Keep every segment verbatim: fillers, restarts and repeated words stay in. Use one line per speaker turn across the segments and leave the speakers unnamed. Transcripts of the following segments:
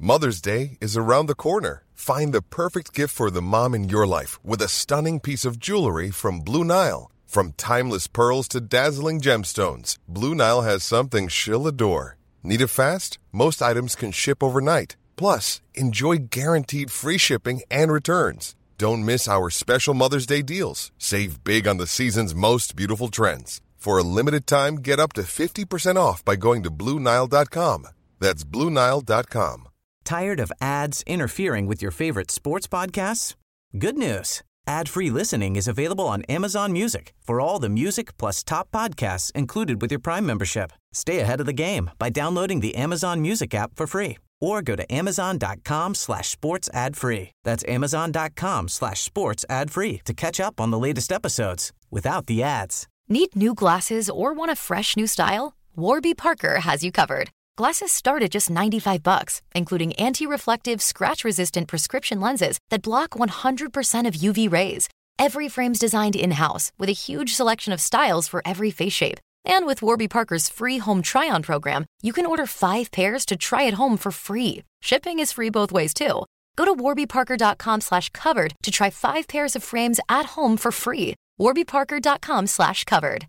Mother's Day is around the corner. Find the perfect gift for the mom in your life with a stunning piece of jewelry from Blue Nile. From timeless pearls to dazzling gemstones, Blue Nile has something she'll adore. Need it fast? Most items can ship overnight. Plus, enjoy guaranteed free shipping and returns. Don't miss our special Mother's Day deals. Save big on the season's most beautiful trends. For a limited time, get up to fifty percent off by going to Blue Nile dot com. That's Blue Nile dot com.
Tired of ads interfering with your favorite sports podcasts? Good news. Ad-free listening is available on Amazon Music for all the music plus top podcasts included with your Prime membership. Stay ahead of the game by downloading the Amazon Music app for free or go to amazon.com slash sports ad free. That's amazon.com slash sports ad free to catch up on the latest episodes without the ads.
Need new glasses or want a fresh new style? Warby Parker has you covered. Glasses start at just ninety-five bucks, including anti-reflective, scratch-resistant prescription lenses that block one hundred percent of U V rays. Every frame's designed in-house with a huge selection of styles for every face shape. And with Warby Parker's free home try-on program, you can order five pairs to try at home for free. Shipping is free both ways, too. Go to warbyparker.com slash covered to try five pairs of frames at home for free. warbyparker.com slash covered.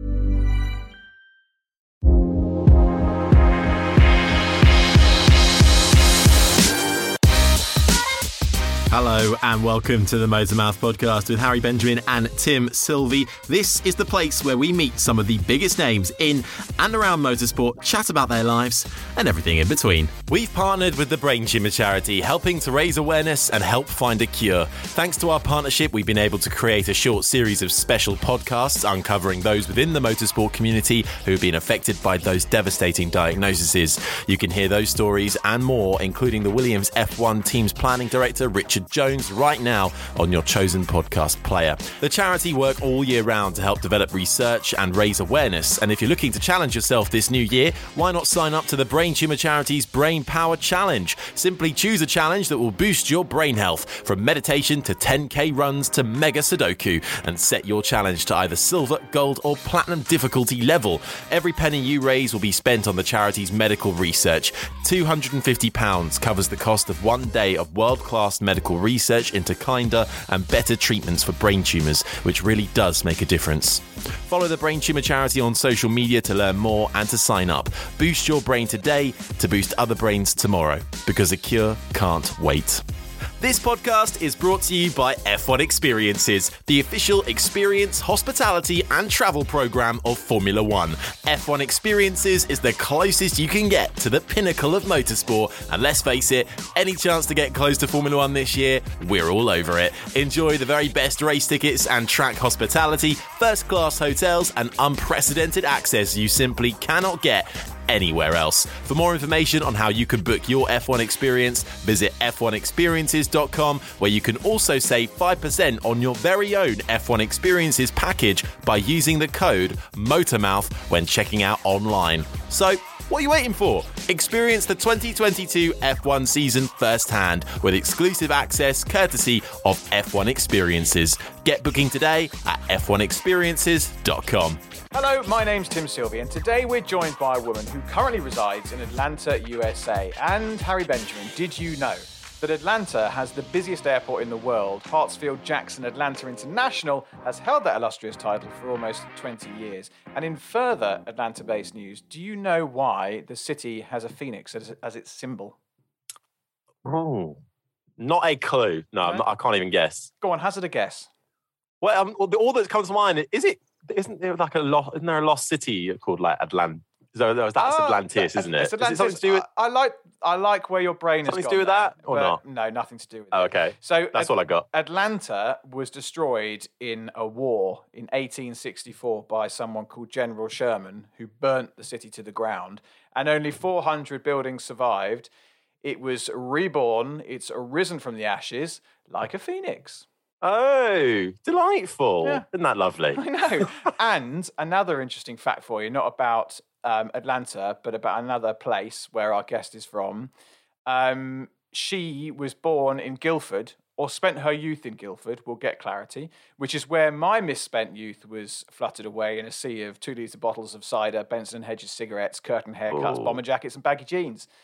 Hello and welcome to the Motormouth podcast with Harry Benjamin and Tim Sylvie. This is the place where we meet some of the biggest names in and around motorsport, chat about their lives and everything in between. We've partnered with the Brain Tumor charity, helping to raise awareness and help find a cure. Thanks to our partnership, we've been able to create a short series of special podcasts uncovering those within the motorsport community who have been affected by those devastating diagnoses. You can hear those stories and more, including the Williams F one team's planning director, Richard Jones, right now on your chosen podcast player. The charity work all year round to help develop research and raise awareness, and if you're looking to challenge yourself this new year, why not sign up to the Brain Tumor charity's Brain Power Challenge? Simply choose a challenge that will boost your brain health, from meditation to ten K runs to mega Sudoku, and set your challenge to either silver, gold or platinum difficulty level. Every penny you raise will be spent on the charity's medical research. two hundred fifty pounds covers the cost of one day of world-class medical research into kinder and better treatments for brain tumours, which really does make a difference. Follow the Brain Tumor charity on social media to learn more and to sign up. Boost your brain today to boost other brains tomorrow, because a cure can't wait. This podcast is brought to you by F one Experiences, the official experience, hospitality and travel program of Formula One. F one Experiences is the closest you can get to the pinnacle of motorsport, and let's face it, any chance to get close to Formula One this year, we're all over it. Enjoy the very best race tickets and track hospitality, first-class hotels and unprecedented access you simply cannot get anywhere else. For more information on how you can book your F one experience, visit f one experiences dot com, where you can also save five percent on your very own F one Experiences package by using the code MOTORMOUTH when checking out online. So, what are you waiting for? Experience the twenty twenty-two F one season firsthand with exclusive access courtesy of F one Experiences. Get booking today at f one experiences dot com.
Hello, my name's Tim Sylvie, and today we're joined by a woman who currently resides in Atlanta, U S A. And Harry Benjamin, did you know that Atlanta has the busiest airport in the world? Hartsfield-Jackson Atlanta International has held that illustrious title for almost twenty years. And in further Atlanta-based news, do you know why the city has a phoenix as, as its symbol?
Oh, not a clue. No,
No?
Not, I can't even guess.
Go on, hazard a guess.
Well, um, all that comes to mind, is it, isn't there like a lost, isn't there a lost city called like Atlant? So that's
Oh,
Atlantis,
that-
isn't it?
it's
Is it
Atlantis.
something to do with?
I, I like I like where your brain has
Something to
gone
do with
there,
that, or
but
not?
No, nothing to do with
Oh,
it.
okay.
So
That's
At-
all I got.
Atlanta was destroyed in a war in eighteen sixty-four by someone called General Sherman, who burnt the city to the ground, and only four hundred buildings survived. It was reborn. It's arisen from the ashes like a phoenix.
Oh, delightful.
Yeah.
Isn't that lovely?
I know. And another interesting fact for you, not about um, Atlanta, but about another place where our guest is from. Um, she was born in Guildford, or spent her youth in Guildford, we'll get clarity, which is where my misspent youth was fluttered away in a sea of two-litre bottles of cider, Benson and Hedges cigarettes, curtain haircuts,
Ooh.
bomber jackets and baggy jeans.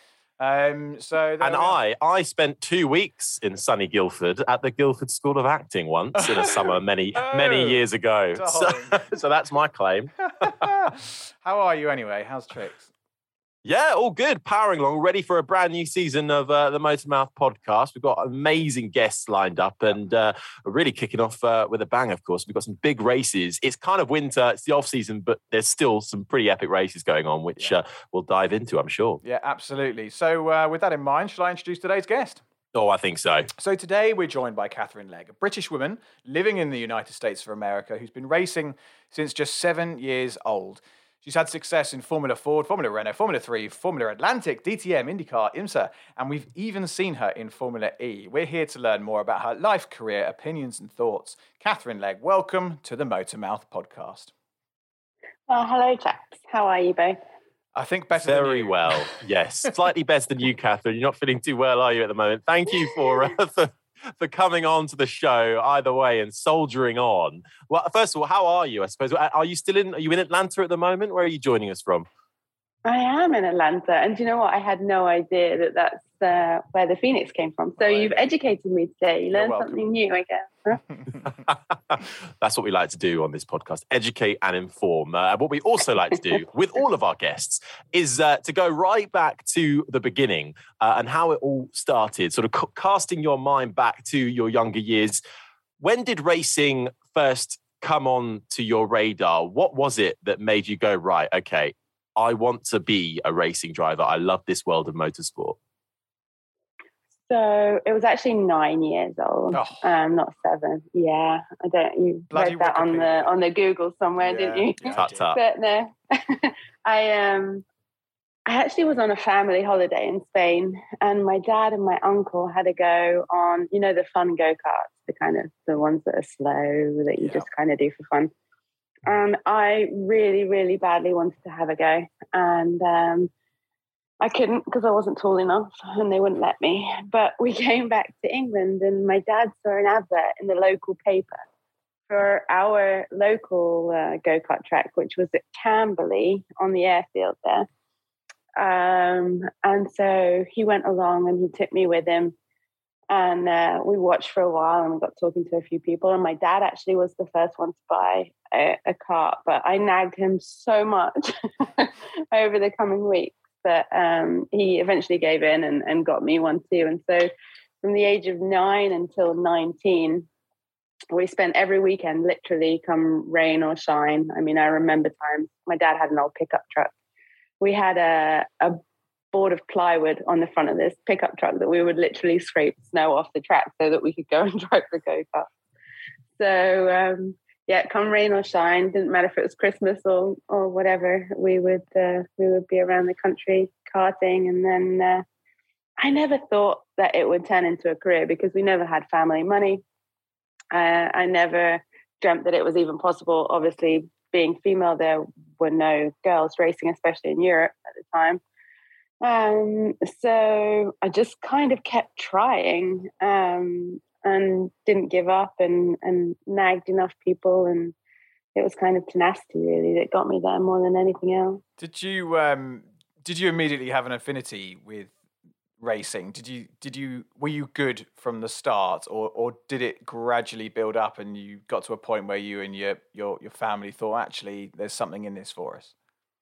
Um, so
and I, I spent two weeks in sunny Guildford at the Guildford School of Acting once in a summer many,
oh,
many years ago. So, so that's my claim.
How are you anyway? How's tricks?
Yeah, all good. Powering along, ready for a brand new season of uh, the Motormouth podcast. We've got amazing guests lined up and uh, we're really kicking off uh, with a bang, of course. We've got some big races. It's kind of winter, it's the off season, but there's still some pretty epic races going on, which yeah. uh, we'll dive into, I'm sure.
Yeah, absolutely. So uh, with that in mind, shall I introduce today's guest?
Oh, I think so.
So today we're joined by Katherine Legge, a British woman living in the United States of America who's been racing since just seven years old. She's had success in Formula Ford, Formula Renault, Formula three, Formula Atlantic, D T M, IndyCar, IMSA, and we've even seen her in Formula E. We're here to learn more about her life, career, opinions and thoughts. Katherine Legge, welcome to the Motormouth podcast.
Well, hello, chaps. How are you both?
I think better
Very
than you.
well, yes. Slightly better than you, Katherine. You're not feeling too well, are you, at the moment? Thank you for... Uh, for for coming on to the show either way and soldiering on. Well, first of all, how are you, I suppose? Are you still in, are you in Atlanta at the moment? Where are you joining us from?
I am in Atlanta. And do you know what? I had no idea that that's uh, where the Phoenix came from. So right. You've educated me today. You learned something new, I guess. Huh?
That's what we like to do on this podcast, educate and inform. Uh, what we also like to do with all of our guests is uh, to go right back to the beginning uh, and how it all started, sort of c- casting your mind back to your younger years. When did racing first come on to your radar? What was it that made you go, right, okay, I want to be a racing driver. I love this world of motorsport.
So it was actually nine years old, oh. um, not seven. Yeah, I don't. You Bloody read that Wikipedia. on the on the Google somewhere, yeah, didn't you?
Yeah, tut, tut.
But no, I um, I actually was on a family holiday in Spain, and my dad and my uncle had to go on, you know, the fun go karts, the kind of the ones that are slow that you yeah. just kind of do for fun. And I really, really badly wanted to have a go, and um. I couldn't because I wasn't tall enough and they wouldn't let me. But we came back to England and my dad saw an advert in the local paper for our local uh, go-kart track, which was at Camberley on the airfield there. Um, and so he went along and he took me with him. And uh, we watched for a while and we got talking to a few people. And my dad actually was the first one to buy a, a kart. But I nagged him so much over the coming weeks that um, he eventually gave in and, and got me one too. And so from the age of nine until nineteen, we spent every weekend, literally come rain or shine. I mean, I remember times, my dad had an old pickup truck. We had a, a board of plywood on the front of this pickup truck that we would literally scrape snow off the track so that we could go and drive the go-kart. So, um, yeah, come rain or shine, didn't matter if it was Christmas or or whatever. We would uh, we would be around the country karting, and then uh, I never thought that it would turn into a career because we never had family money. Uh, I never dreamt that it was even possible. Obviously, being female, there were no girls racing, especially in Europe at the time. Um, so I just kind of kept trying. Um, and didn't give up and, and nagged enough people. And it was kind of tenacity, really, that got me there more than anything else.
Did you um, did you immediately have an affinity with racing? Did you did you were you good from the start, or or did it gradually build up and you got to a point where you and your your your family thought, actually, there's something in this for us?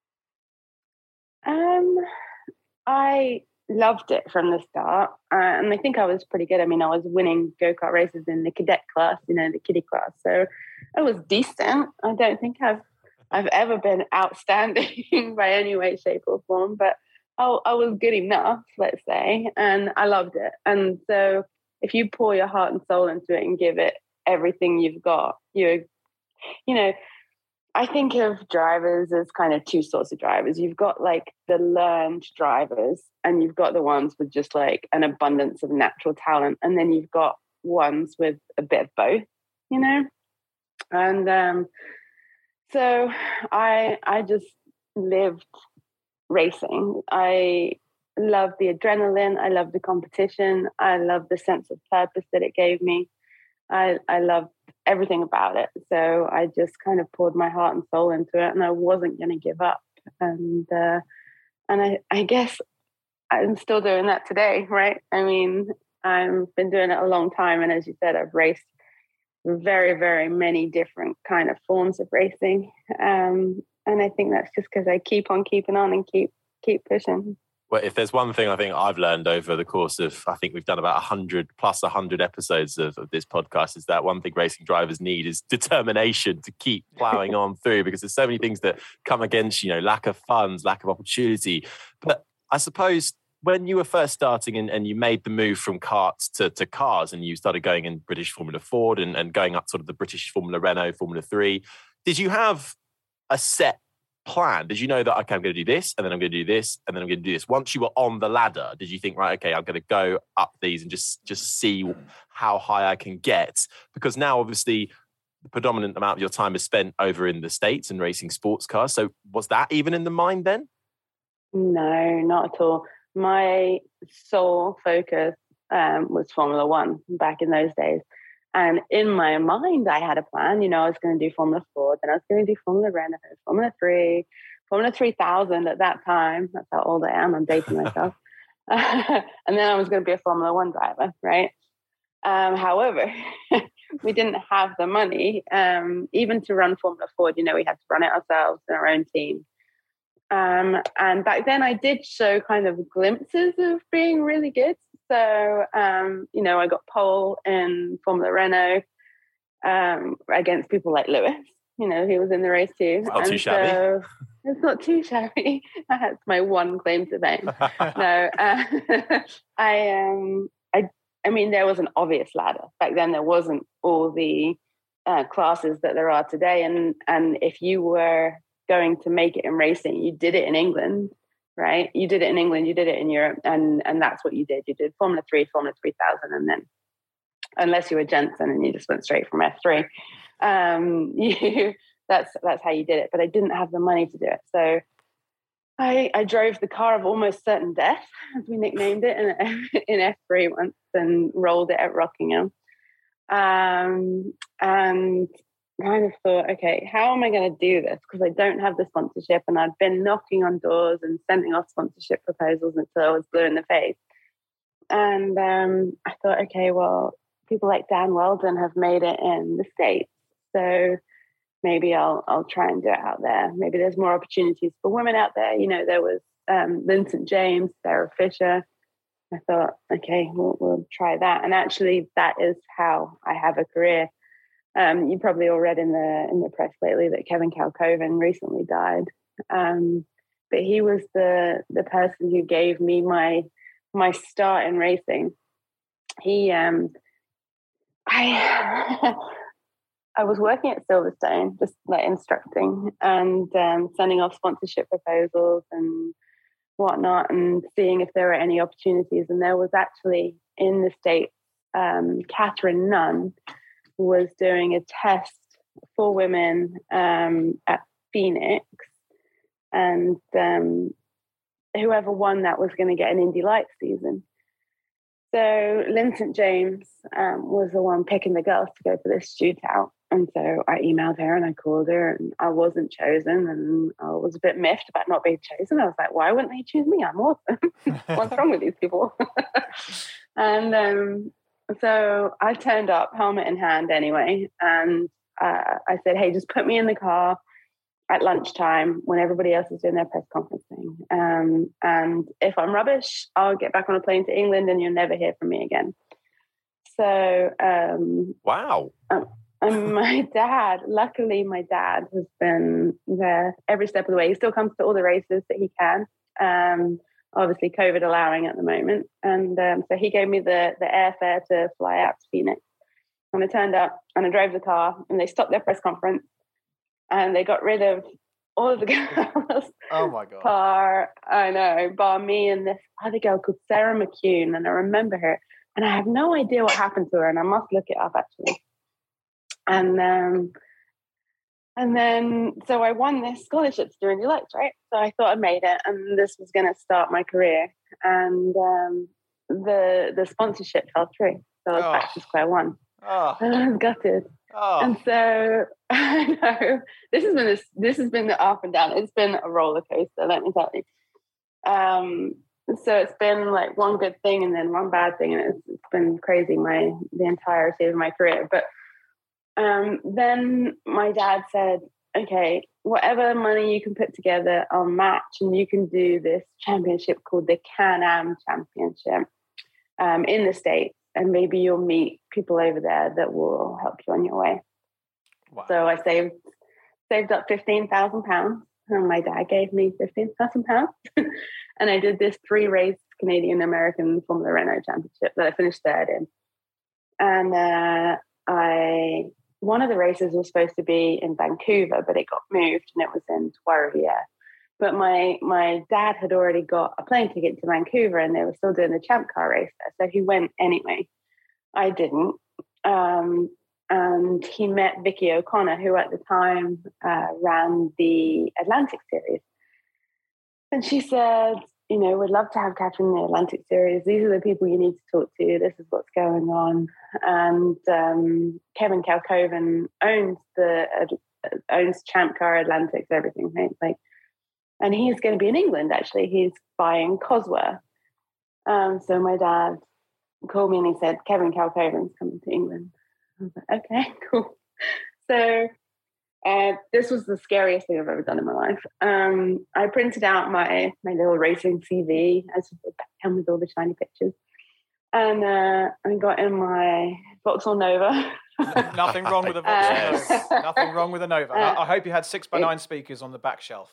Um, I loved it from the start, uh, and I think I was pretty good. I mean, I was winning go-kart races in the cadet class, you know, the kiddie class, so I was decent. I don't think I've I've ever been outstanding by any way, shape, or form, but I, I was good enough, let's say, and I loved it. And so, if you pour your heart and soul into it and give it everything you've got, you, you know. I think of drivers as kind of two sorts of drivers. You've got like the learned drivers, and you've got the ones with just like an abundance of natural talent. And then you've got ones with a bit of both, you know? And um, so I I just lived racing. I loved the adrenaline. I loved the competition. I loved the sense of purpose that it gave me. I, I loved everything about it. So I just kind of poured my heart and soul into it, and I wasn't going to give up. And uh, and I, I guess I'm still doing that today, right? I mean, I've been doing it a long time. And as you said, I've raced very, very many different kind of forms of racing. Um, and I think that's just because I keep on keeping on and keep keep pushing.
Well, if there's one thing I think I've learned over the course of, I think we've done about one hundred plus one hundred episodes of, of this podcast, is that one thing racing drivers need is determination to keep plowing on through, because there's so many things that come against, you know, lack of funds, lack of opportunity. But I suppose when you were first starting and, and you made the move from karts to, to cars and you started going in British Formula Ford and, and going up sort of the British Formula Renault, Formula three, did you have a set plan? Did you know that, okay, I'm going to do this and then I'm going to do this and then I'm going to do this? Once you were on the ladder, did you think, right, okay, I'm going to go up these and just, just see how high I can get? Because now obviously the predominant amount of your time is spent over in the States and racing sports cars. So was that even in the mind then?
No, not at all. My sole focus um, was Formula One back in those days. And in my mind, I had a plan. You know, I was going to do Formula Ford, then I was going to do Formula Renault, Formula three, Formula three thousand at that time. That's how old I am. I'm dating myself. And then I was going to be a Formula One driver, right? Um, however, we didn't have the money um, even to run Formula Ford. You know, we had to run it ourselves in our own team. Um, and back then I did show kind of glimpses of being really good. So, um, you know, I got pole in Formula Renault um, against people like Lewis. You know, he was in the race too.
Not
and
too shabby.
So it's not too shabby. That's my one claim to fame. no, uh, I, um, I, I mean, there was an obvious ladder. Back then there wasn't all the uh, classes that there are today. And, and if you were going to make it in racing, you did it in England, right? You did it in England, you did it in Europe, and and that's what you did. You did Formula three, Formula three thousand, and then, unless you were Jensen and you just went straight from F three, um, you that's that's how you did it. But I didn't have the money to do it, so I I drove the car of almost certain death, as we nicknamed it, in in F three once, and rolled it at Rockingham, um, and kind of thought, okay, how am I going to do this? Because I don't have the sponsorship, and I'd been knocking on doors and sending off sponsorship proposals until I was blue in the face. And um, I thought, okay, well, people like Dan Weldon have made it in the States, so maybe I'll I'll try and do it out there. Maybe there's more opportunities for women out there. You know, there was um, Lynn Saint James, Sarah Fisher. I thought, okay, we'll, we'll try that. And actually, that is how I have a career. Um, you probably all read in the in the press lately that Kevin Kalkoven recently died, um, but he was the the person who gave me my my start in racing. He, um, I, I was working at Silverstone, just like instructing and um, sending off sponsorship proposals and whatnot, and seeing if there were any opportunities. And there was actually in the States, um, Catherine Nunn was doing a test for women um, at Phoenix, and um, whoever won that was going to get an Indy Lights season. So Lynn Saint James um, was the one picking the girls to go for this shootout, and so I emailed her and I called her, and I wasn't chosen, and I was a bit miffed about not being chosen. I was like, why wouldn't they choose me? I'm awesome. What's wrong with these people? and um So I turned up, helmet in hand anyway, and uh, I said, hey, just put me in the car at lunchtime when everybody else is doing their press conferencing. Um, and if I'm rubbish, I'll get back on a plane to England and you'll never hear from me again. So, um,
wow.
Um, and my dad, luckily my dad has been there every step of the way. He still comes to all the races that he can. Um, obviously COVID allowing at the moment. And um, so he gave me the, the airfare to fly out to Phoenix. And I turned up and I drove the car, and they stopped their press conference and they got rid of all of the girls.
Oh my God.
Bar, I know, bar me and this other girl called Sarah McCune. And I remember her, and I have no idea what happened to her, and I must look it up actually. And um, And then, so I won this scholarship to do Indy Lights, right? So I thought I made it, and this was going to start my career. And um, the the sponsorship fell through, so I was oh. back to square one.
Oh.
And I was gutted.
Oh.
And so I know this has been this this has been the up and down. It's been a roller coaster, let me tell you. Um, so it's been like one good thing and then one bad thing, and it's, it's been crazy my the entirety of my career. But um, then my dad said, okay, whatever money you can put together, I'll match, and you can do this championship called the Can-Am Championship um, in the States, and maybe you'll meet people over there that will help you on your way. Wow. So I saved saved up fifteen thousand pounds, and my dad gave me fifteen thousand pounds, and I did this three-race Canadian American Formula Renault Championship that I finished third in. And uh, I one of the races was supposed to be in Vancouver, but it got moved and it was in Trois-Rivières. But my my dad had already got a plane ticket to Vancouver, and they were still doing the Champ Car race there, so he went anyway. I didn't. Um, and he met Vicky O'Connor, who at the time uh, ran the Atlantic Series. And she said, you know, we'd love to have Catherine in the Atlantic Series. These are the people you need to talk to. This is what's going on. And um, Kevin Kalkoven owns the uh, owns Champ Car, Atlantics, everything, right? Like, and he's going to be in England. Actually, he's buying Cosworth. Um, so my dad called me and he said, Kevin Kalkoven's coming to England. I was like, okay, cool. So uh, this was the scariest thing I've ever done in my life. Um, I printed out my my little racing C V, as came with all the shiny pictures, and uh, I got in my Vauxhall Nova.
Nothing wrong with a Vauxhall Nova. Nothing wrong with a Nova.
Uh,
I hope you had six by nine speakers on the back shelf.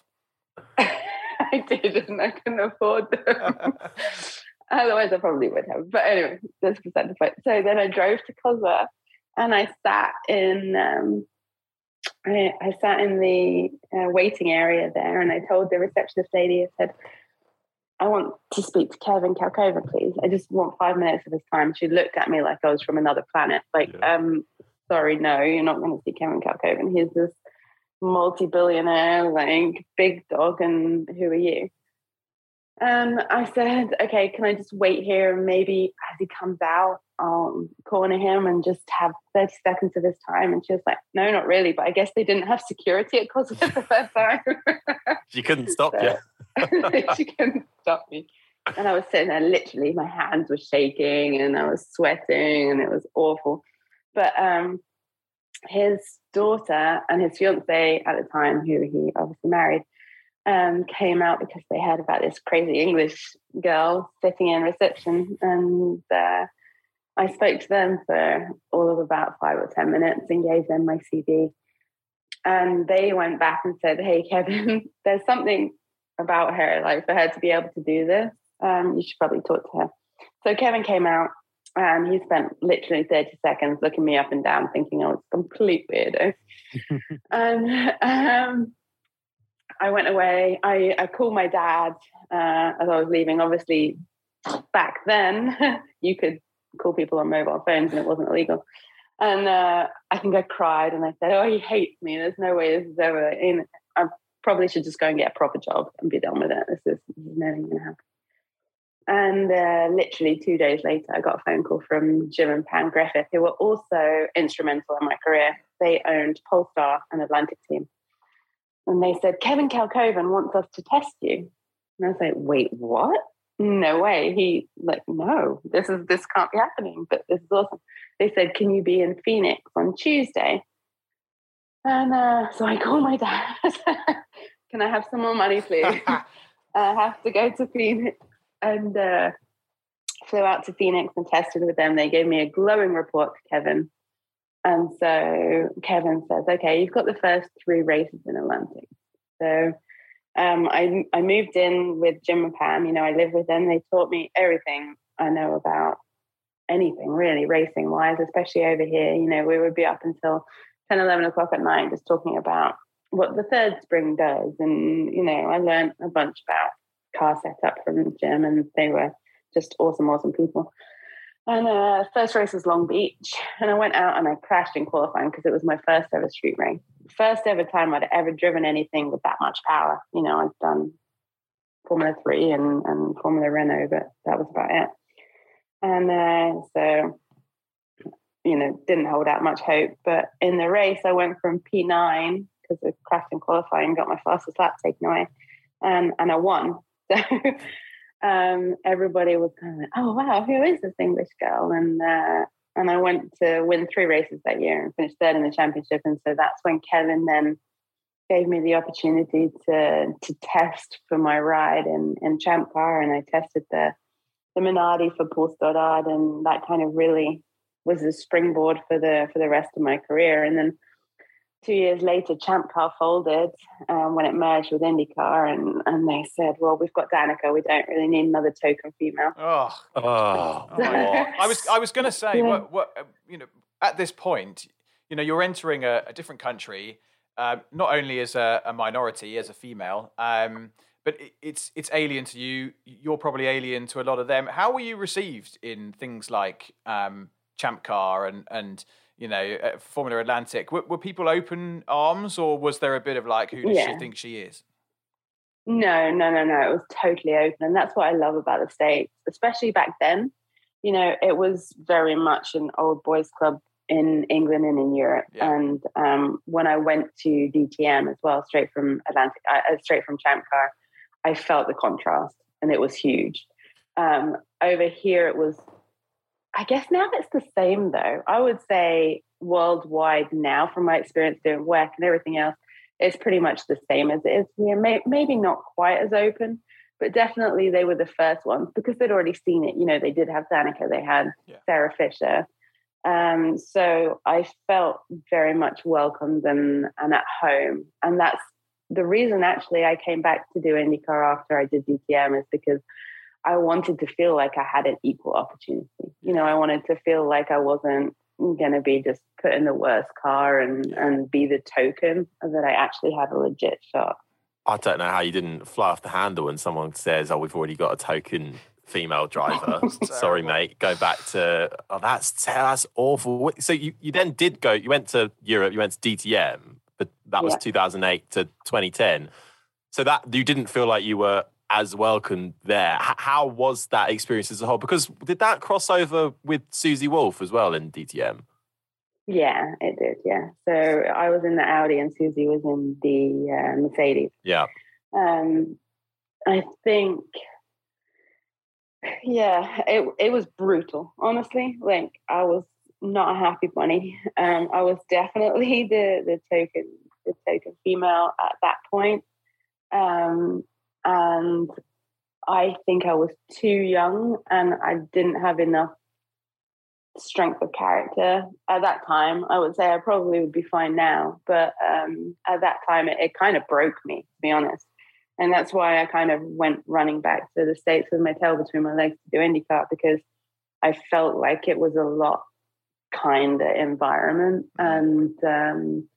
I did, and I couldn't afford them. Otherwise, I probably would have. But anyway, that's beside the point. So then I drove to Cosworth, and I sat in. Um, I, I sat in the uh, waiting area there, and I told the receptionist lady, I said, I want to speak to Kevin Kalkoven, please. I just want five minutes of his time. She looked at me like I was from another planet. Like, yeah. um, sorry, no, you're not going to see Kevin Kalkoven. He's this multi-billionaire, like, big dog, and who are you? And I said, okay, can I just wait here, and maybe as he comes out, I'll corner him and just have thirty seconds of his time? And she was like, no, not really, but I guess they didn't have security at Cosworth at that time.
She couldn't stop so,
you. She couldn't stop me. And I was sitting there, literally, my hands were shaking and I was sweating and it was awful. But um, his daughter and his fiance at the time, who he obviously married, Um, came out because they heard about this crazy English girl sitting in reception, and uh, I spoke to them for all of about five or ten minutes and gave them my C D. And they went back and said, hey, Kevin, there's something about her, like for her to be able to do this, um, you should probably talk to her. So Kevin came out, and he spent literally thirty seconds looking me up and down, thinking I was a complete weirdo. and um I went away. I, I called my dad uh, as I was leaving. Obviously, back then, you could call people on mobile phones and it wasn't illegal. And uh, I think I cried and I said, oh, he hates me. There's no way this is ever in. I probably should just go and get a proper job and be done with it. This is, this is never going to happen. And uh, literally two days later, I got a phone call from Jim and Pam Griffith, who were also instrumental in my career. They owned Polestar, an Atlantic team. And they said, Kevin Kalkoven wants us to test you. And I was like, wait, what? No way. He like, no, this is this can't be happening, but this is awesome. They said, can you be in Phoenix on Tuesday? And uh, so I called my dad. Can I have some more money, please? I have to go to Phoenix. And uh, flew out to Phoenix and tested with them. They gave me a glowing report to Kevin. And so Kevin says, okay, you've got the first three races in Atlantic. So um, I, I moved in with Jim and Pam. You know, I live with them. They taught me everything I know about anything, really, racing-wise, especially over here. You know, we would be up until ten, eleven o'clock at night just talking about what the third spring does. And, you know, I learned a bunch about car setup from Jim, and they were just awesome, awesome people. And uh, first race was Long Beach, and I went out and I crashed in qualifying because it was my first ever street race. First ever time I'd ever driven anything with that much power. You know, I'd done Formula three and, and Formula Renault, but that was about it. And uh, so, you know, didn't hold out much hope. But in the race, I went from P nine because I crashed in qualifying, got my fastest lap taken away, and, and I won. So um, everybody was kind of like, oh, wow, who is this English girl? And uh, and I went to win three races that year and finished third in the championship. And so that's when Kevin then gave me the opportunity to to test for my ride in, in Champ Car. And I tested the, the Minardi for Paul Stoddard. And that kind of really was a springboard for the for the rest of my career. And then two years later, Champ Car folded um, when it merged with IndyCar, and, and they said, well, we've got Danica. We don't really need another token female.
Oh,
oh,
oh I was I was going to say, yeah. what, what you know, at this point, you know, you're entering a, a different country, uh, not only as a, a minority, as a female, um, but it, it's it's alien to you. You're probably alien to a lot of them. How were you received in things like um, Champ Car and and you know, Formula Atlantic? Were, were people open arms, or was there a bit of like, who does yeah. she think she is?
No, no, no, no. It was totally open. And that's what I love about the States, especially back then. You know, it was very much an old boys club in England and in Europe. Yeah. And um, when I went to D T M as well, straight from Atlantic, uh, straight from Champ Car, I felt the contrast, and it was huge. Um, over here, it was, I guess now it's the same though. I would say worldwide now, from my experience doing work and everything else, it's pretty much the same as it is here. Maybe not quite as open, but definitely they were the first ones because they'd already seen it. You know, they did have Danica, they had yeah. Sarah Fisher. Um, so I felt very much welcomed and, and at home. And that's the reason actually I came back to do IndyCar after I did D T M, is because I wanted to feel like I had an equal opportunity. You know, I wanted to feel like I wasn't going to be just put in the worst car and, and be the token, that I actually had a legit shot.
I don't know how you didn't fly off the handle when someone says, oh, we've already got a token female driver. Sorry, mate. Go back to, oh, that's that's awful. So you, you then did go, you went to Europe, you went to D T M, but that was yeah. two thousand eight to twenty ten. So that you didn't feel like you were as welcome there. H- how was that experience as a whole? Because did that cross over with Susie Wolff as well in D T M?
Yeah, it did, yeah. So I was in the Audi and Susie was in the uh, Mercedes.
Yeah.
Um, I think, yeah, it it was brutal, honestly. Like, I was not a happy bunny. Um, I was definitely the, the token the token female at that point. Um, and I think I was too young and I didn't have enough strength of character at that time. I would say I probably would be fine now, but um, at that time it, it kind of broke me, to be honest. And that's why I kind of went running back to the States with my tail between my legs to do IndyCar, because I felt like it was a lot kinder environment. And um,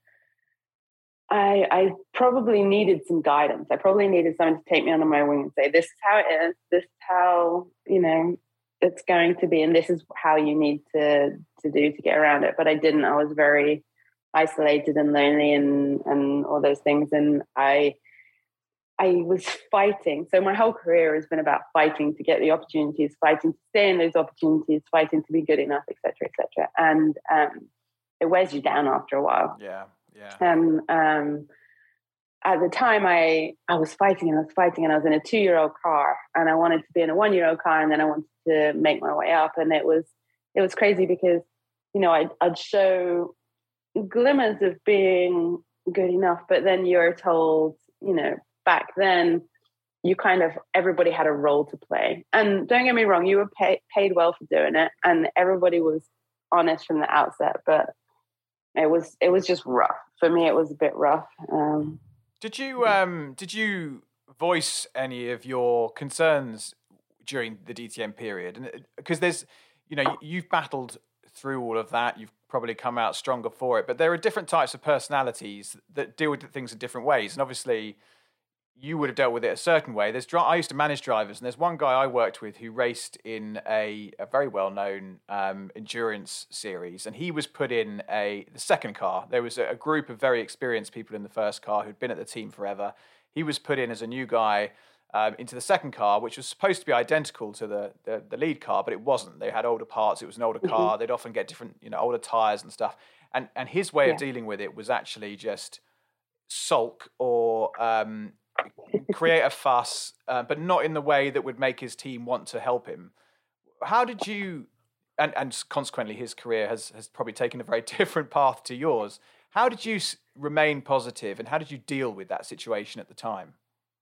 I, I probably needed some guidance. I probably needed someone to take me under my wing and say, this is how it is. This is how, you know, it's going to be. And this is how you need to, to do to get around it. But I didn't. I was very isolated and lonely and, and all those things. And I, I was fighting. So my whole career has been about fighting to get the opportunities, fighting to stay in those opportunities, fighting to be good enough, et cetera, et cetera. And um, it wears you down after a while.
Yeah, yeah.
And um, at the time, I I was fighting and I was fighting, and I was in a two-year-old car, and I wanted to be in a one-year-old car, and then I wanted to make my way up. And it was it was crazy because, you know, I'd, I'd show glimmers of being good enough, but then you're told, you know, back then, you kind of, everybody had a role to play. And don't get me wrong, you were pay, paid well for doing it. And everybody was honest from the outset, but it was, it was just rough. For me, it was a bit rough. Um,
did you, um, did you voice any of your concerns during the D T M period? And because there's, you know, you've battled through all of that. You've probably come out stronger for it, but there are different types of personalities that deal with things in different ways. And obviously, you would have dealt with it a certain way. There's I used to manage drivers, and there's one guy I worked with who raced in a, a very well-known um, endurance series, and he was put in a the second car. There was a, a group of very experienced people in the first car who'd been at the team forever. He was put in as a new guy um, into the second car, which was supposed to be identical to the, the the lead car, but it wasn't. They had older parts. It was an older mm-hmm. car. They'd often get different, you know, older tires and stuff. And and his way yeah. of dealing with it was actually just sulk or um, create a fuss, uh, but not in the way that would make his team want to help him. How did you, and, and consequently his career has, has probably taken a very different path to yours. How did you remain positive and how did you deal with that situation at the time?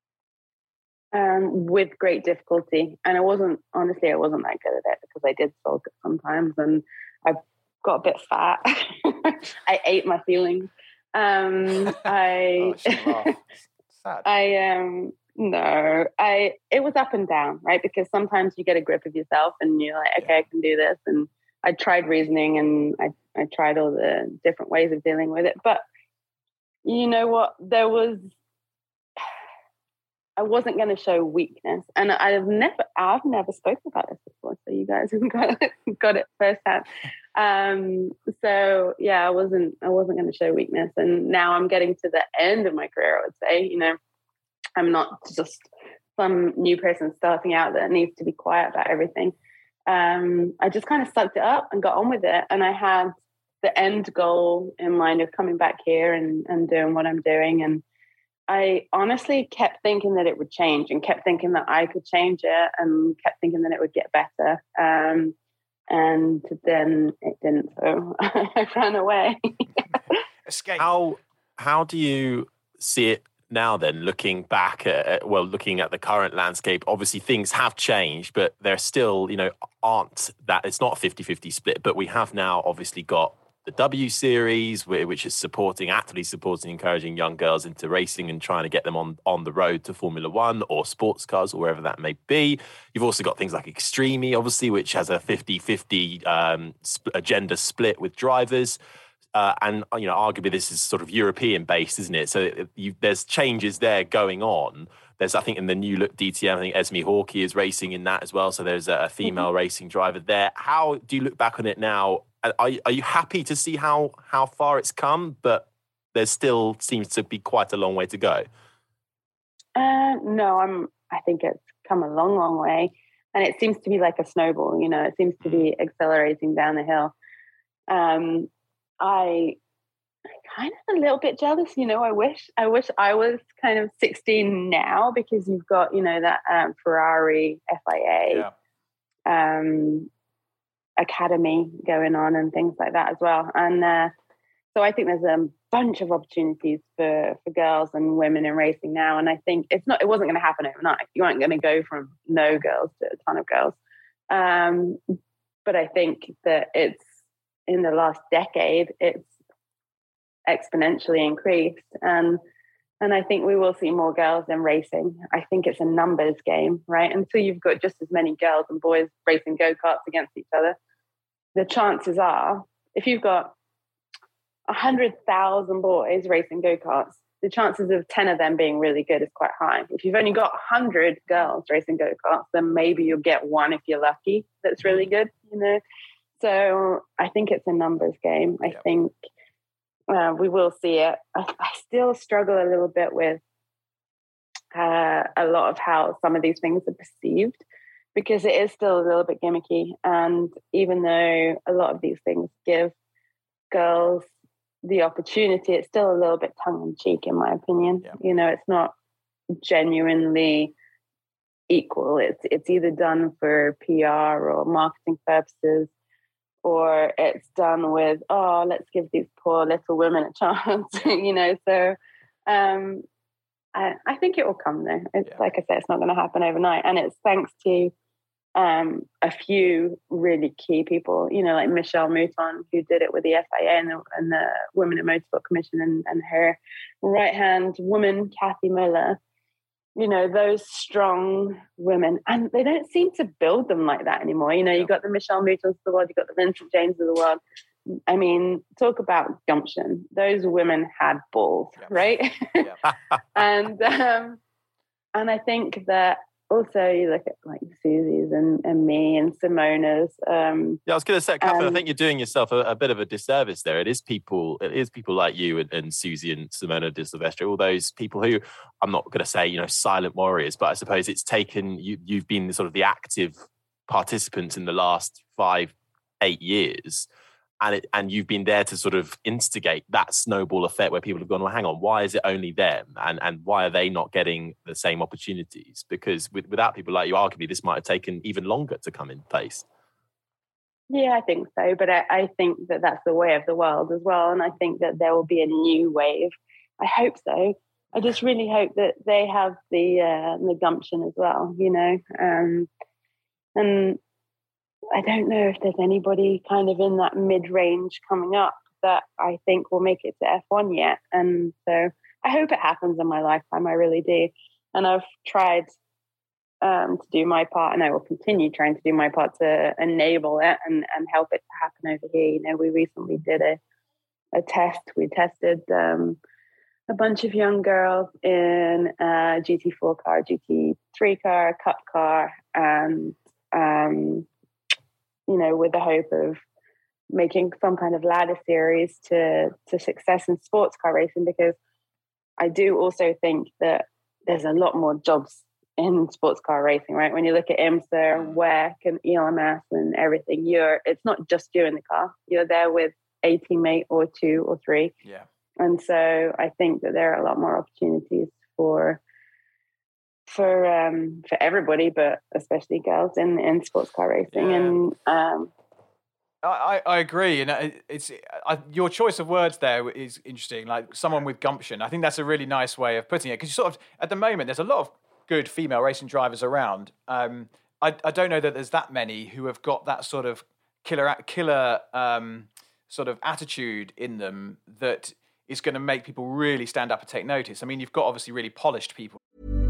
Um, with great difficulty. And I wasn't, honestly, I wasn't that good at it because I did sulk sometimes and I got a bit fat. I ate my feelings. Um, I,
oh, sad.
I, um, no, I, it was up and down, right? Because sometimes you get a grip of yourself and you're like, okay, yeah. I can do this. And I tried reasoning and I, I tried all the different ways of dealing with it. But you know what? There was, I wasn't going to show weakness. And I've never, I've never spoken about this before. So you guys have got it, got it firsthand. Um, so yeah, I wasn't, I wasn't going to show weakness. And now I'm getting to the end of my career, I would say, you know, I'm not just some new person starting out that needs to be quiet about everything. Um, I just kind of sucked it up and got on with it. And I had the end goal in mind of coming back here and, and doing what I'm doing. And I honestly kept thinking that it would change and kept thinking that I could change it and kept thinking that it would get better. Um, and then it didn't. So I ran away.
Escape.
How, how do you see it now then, looking back at, well, looking at the current landscape? Obviously things have changed, but they're still, you know, aren't that, it's not a fifty-fifty split, but we have now obviously got the W Series, which is supporting, actively supporting, encouraging young girls into racing and trying to get them on, on the road to Formula One or sports cars or wherever that may be. You've also got things like Extreme, obviously, which has a fifty-fifty um, sp- agenda split with drivers. Uh, and, you know, arguably this is sort of European based, isn't it? So it, you, there's changes there going on. There's, I think, in the new look D T M, I think Esme Hawkey is racing in that as well. So there's a, a female mm-hmm. racing driver there. How do you look back on it now? Are, are you happy to see how, how far it's come, but there still seems to be quite a long way to go?
Uh, no, I'm. I think it's come a long, long way. And it seems to be like a snowball, you know, it seems to be accelerating down the hill. Um, I kind of a little bit jealous, you know, I wish, I wish I was kind of sixteen now because you've got, you know, that um, Ferrari F I A yeah. um, academy going on and things like that as well. And uh, so I think there's a bunch of opportunities for, for girls and women in racing now. And I think it's not, it wasn't going to happen overnight. You aren't going to go from no girls to a ton of girls. Um, but I think that it's, in the last decade, it's exponentially increased. And and I think we will see more girls in racing. I think it's a numbers game, right? Until you've got just as many girls and boys racing go-karts against each other, the chances are, if you've got one hundred thousand boys racing go-karts, the chances of ten of them being really good is quite high. If you've only got one hundred girls racing go-karts, then maybe you'll get one if you're lucky that's really good, you know? So I think it's a numbers game. I yep. think uh, we will see it. I, I still struggle a little bit with uh, a lot of how some of these things are perceived because it is still a little bit gimmicky. And even though a lot of these things give girls the opportunity, it's still a little bit tongue-in-cheek, in my opinion. Yep. You know, it's not genuinely equal. It's it's either done for P R or marketing purposes, or it's done with, oh, let's give these poor little women a chance, you know. So um, I, I think it will come there. It's yeah. like I said, it's not going to happen overnight. And it's thanks to um, a few really key people, you know, like Michelle Mouton, who did it with the F I A and the, and the Women in Motorsport Commission, and, and her right-hand woman, Kathy Miller. You know, those strong women, and they don't seem to build them like that anymore. You know, you got the Michelle Moutons of the world, you got the Vincent James of the world. I mean, talk about gumption. Those women had balls, yeah. right? Yeah. and um, and I think that also you look at like Susie's and, and me and Simona's. Um,
yeah, I was going to say, Catherine, um, I think you're doing yourself a, a bit of a disservice there. It is people, it is people like you and, and Susie and Simona de Silvestri, all those people who, I'm not going to say, you know, silent warriors, but I suppose it's taken, you, you've been sort of the active participants in the last five, eight years. and it, and you've been there to sort of instigate that snowball effect where people have gone, well, hang on, why is it only them? And and why are they not getting the same opportunities? Because with, without people like you, arguably, this might have taken even longer to come in place.
Yeah, I think so. But I, I think that that's the way of the world as well. And I think that there will be a new wave. I hope so. I just really hope that they have the uh, the gumption as well, you know. Um, and I don't know if there's anybody kind of in that mid-range coming up that I think will make it to F one yet. And so I hope it happens in my lifetime. I really do. And I've tried um, to do my part, and I will continue trying to do my part to enable it and, and help it to happen over here. You know, we recently did a, a test. We tested um, a bunch of young girls in a G T four car, G T three car, Cup car, and um, you know, with the hope of making some kind of ladder series to to success in sports car racing, because I do also think that there's a lot more jobs in sports car racing, right? When you look at IMSA and W E C and E L M S and everything, you're it's not just you in the car. You're there with a teammate or two or three.
Yeah.
And so I think that there are a lot more opportunities for for um, for everybody, but especially girls in, in sports car racing.
Yeah.
And um,
I, I agree, and it's I, your choice of words there is interesting. Like someone with gumption, I think that's a really nice way of putting it. Because you sort of at the moment, there's a lot of good female racing drivers around. Um, I, I don't know that there's that many who have got that sort of killer killer um, sort of attitude in them that is going to make people really stand up and take notice. I mean, you've got obviously really polished people.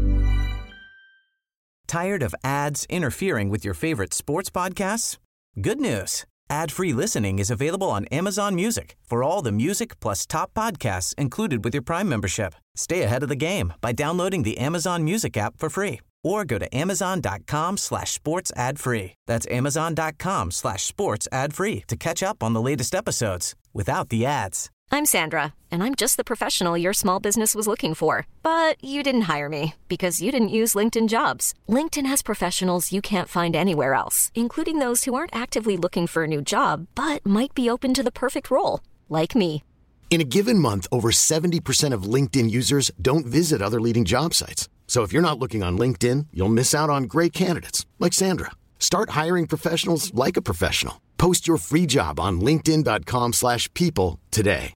Tired of ads interfering with your favorite sports podcasts? Good news. Ad-free listening is available on Amazon Music for all the music plus top podcasts included with your Prime membership. Stay ahead of the game by downloading the Amazon Music app for free or go to amazon.com slash sports ad free. That's amazon.com slash sports ad free to catch up on the latest episodes without the ads.
I'm Sandra, and I'm just the professional your small business was looking for. But you didn't hire me because you didn't use LinkedIn Jobs. LinkedIn has professionals you can't find anywhere else, including those who aren't actively looking for a new job, but might be open to the perfect role, like me.
In a given month, over seventy percent of LinkedIn users don't visit other leading job sites. So if you're not looking on LinkedIn, you'll miss out on great candidates like Sandra. Start hiring professionals like a professional. Post your free job on linkedin.com slash people today.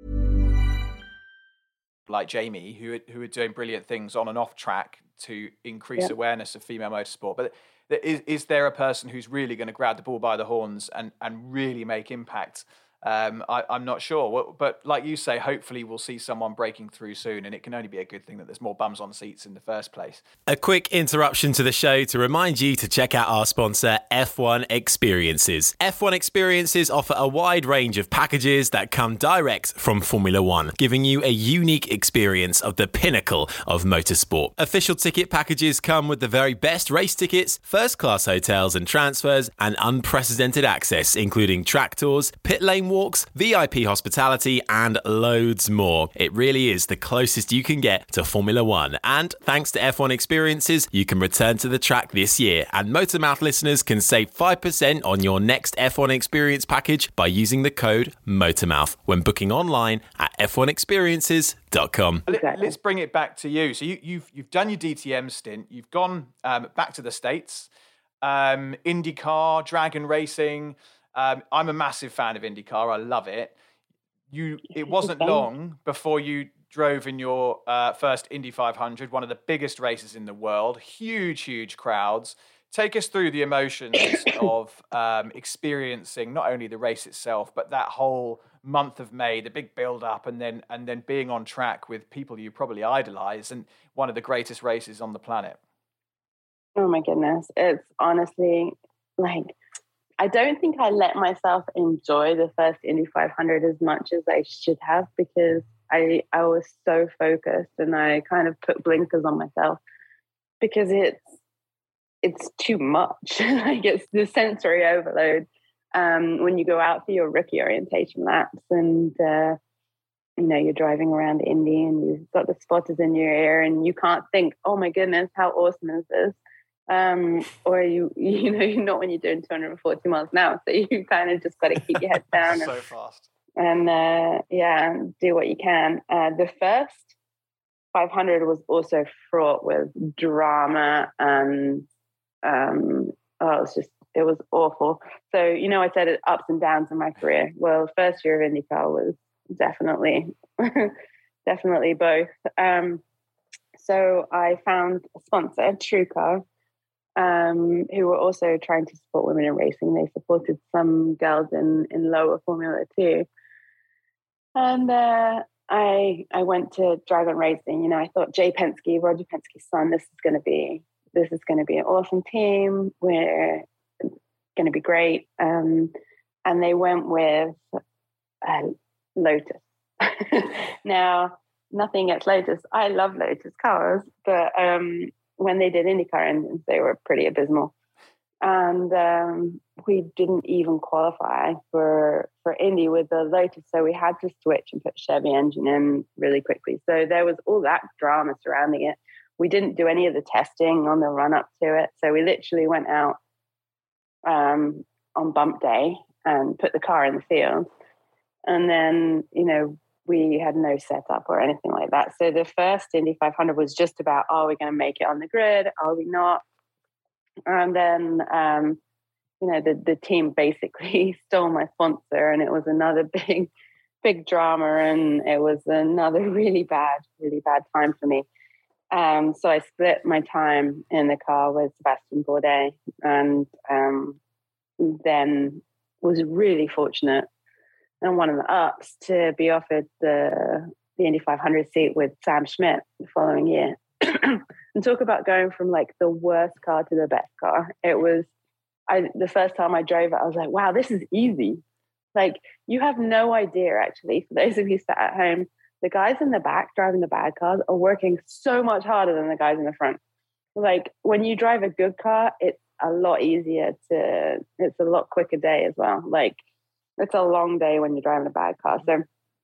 Like Jamie, who who are doing brilliant things on and off track to increase yeah. awareness of female motorsport. But is is there a person who's really going to grab the bull by the horns and, and really make impact? Um, I, I'm not sure. But like you say, hopefully we'll see someone breaking through soon, and it can only be a good thing that there's more bums on seats in the first place.
A quick interruption to the show to remind you to check out our sponsor, F one Experiences. F one Experiences offer a wide range of packages that come direct from Formula One, giving you a unique experience of the pinnacle of motorsport. Official ticket packages come with the very best race tickets, first-class hotels and transfers, and unprecedented access, including track tours, pit lane walks, V I P hospitality, and loads more. It really is the closest you can get to Formula One. And thanks to F one Experiences, you can return to the track this year. And Motormouth listeners can save five percent on your next F one Experience package by using the code Motormouth when booking online at f one experiences dot com.
Let's bring it back to you. So you, you've you've done your D T M stint. You've gone um, back to the States, um, IndyCar, Dragon Racing. Um, I'm a massive fan of IndyCar. I love it. You, it wasn't long before you drove in your uh, first Indy five hundred, one of the biggest races in the world. Huge, huge crowds. Take us through the emotions of um, experiencing not only the race itself, but that whole month of May, the big build-up, and then and then being on track with people you probably idolize, and one of the greatest races on the planet.
Oh my goodness, it's honestly like. I don't think I let myself enjoy the first Indy five hundred as much as I should have, because I I was so focused and I kind of put blinkers on myself, because it's it's too much. Like it's the sensory overload um, when you go out for your rookie orientation laps and uh, you know you're driving around Indy and you've got the spotters in your ear and you can't think, oh my goodness, how awesome is this? Um, or you, you know, you're not when you're doing two hundred forty miles an hour. So you kind of just got to keep your head down.
So
and,
fast.
And uh, yeah, do what you can. Uh, the first five hundred was also fraught with drama and um, oh, it was just, it was awful. So, you know, I said it ups and downs in my career. Well, the first year of IndyCar was definitely, definitely both. Um, so I found a sponsor, TrueCar, um, who were also trying to support women in racing. They supported some girls in, in lower Formula Two. And uh, I I went to Dragon Racing. You know, I thought Jay Penske, Roger Penske's son, this is going to be this is going to be an awesome team. We're going to be great. Um, and they went with uh, Lotus. Now, nothing against Lotus. I love Lotus cars, but um, when they did IndyCar engines, they were pretty abysmal. And um, we didn't even qualify for for Indy with the Lotus, so we had to switch and put Chevy engine in really quickly. So there was all that drama surrounding it. We didn't do any of the testing on the run up to it, so we literally went out um, on bump day and put the car in the field, and then you know we had no setup or anything like that. So the first Indy five hundred was just about: are we going to make it on the grid? Are we not? And then, um, you know, the, the team basically stole my sponsor, and it was another big, big drama, and it was another really bad, really bad time for me. Um, so I split my time in the car with Sebastian Bourdais, and um, then was really fortunate and one of the ups to be offered the the Indy five hundred seat with Sam Schmidt the following year. And talk about going from like the worst car to the best car. It was, I the first time I drove it, I was like, wow, this is easy. Like, you have no idea, actually, for those of you sat at home, the guys in the back driving the bad cars are working so much harder than the guys in the front. Like, when you drive a good car, it's a lot easier to, it's a lot quicker day as well. Like, it's a long day when you're driving a bad car. So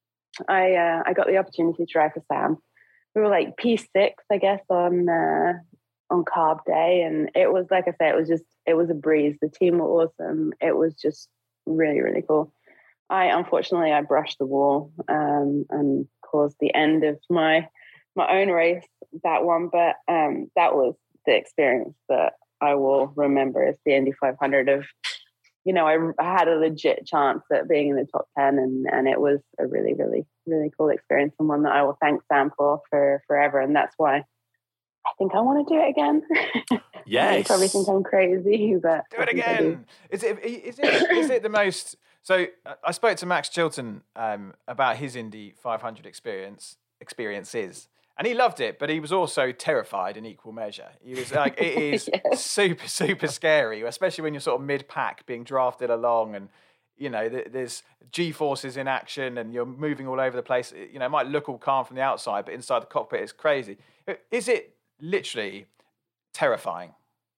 I, uh, I got the opportunity to drive for Sam. We were like P six, I guess, on uh, on carb day. And it was, like I say, it was just, it was a breeze. The team were awesome. It was just really, really cool. I, unfortunately, I brushed the wall um, and caused the end of my my own race, that one. But um, that was the experience that I will remember as the Indy five hundred of, you know, I, I had a legit chance at being in the top ten, and, and it was a really, really, really cool experience, and one that I will thank Sam for for forever. And that's why I think I want to do it again.
Yes.
You probably think I'm crazy, but
do it again. Is it, is it, is it the most, so I spoke to Max Chilton um, about his Indy five hundred experience, experiences. And he loved it, but he was also terrified in equal measure. He was like, it is yeah. super, super scary, especially when you're sort of mid-pack being drafted along, and, you know, there's G-forces in action and you're moving all over the place. You know, it might look all calm from the outside, but inside the cockpit it's crazy. Is it literally terrifying?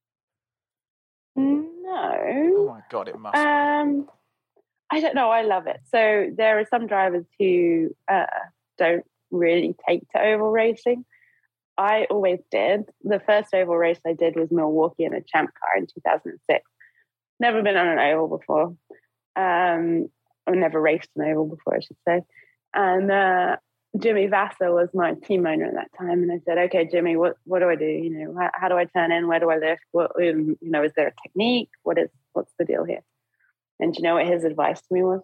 No.
Oh my God, it must
um, be. I don't know. I love it. So there are some drivers who uh, don't really take to oval racing. I always did. The first oval race I did was Milwaukee in a champ car in two thousand six. Never been on an oval before. Um, or never raced an oval before, I should say. And uh, Jimmy Vasser was my team owner at that time. And I said, okay, Jimmy, what, what do I do? You know, how, how do I turn in? Where do I lift? What, um, you know, is there a technique? What is, what's the deal here? And do you know what his advice to me was?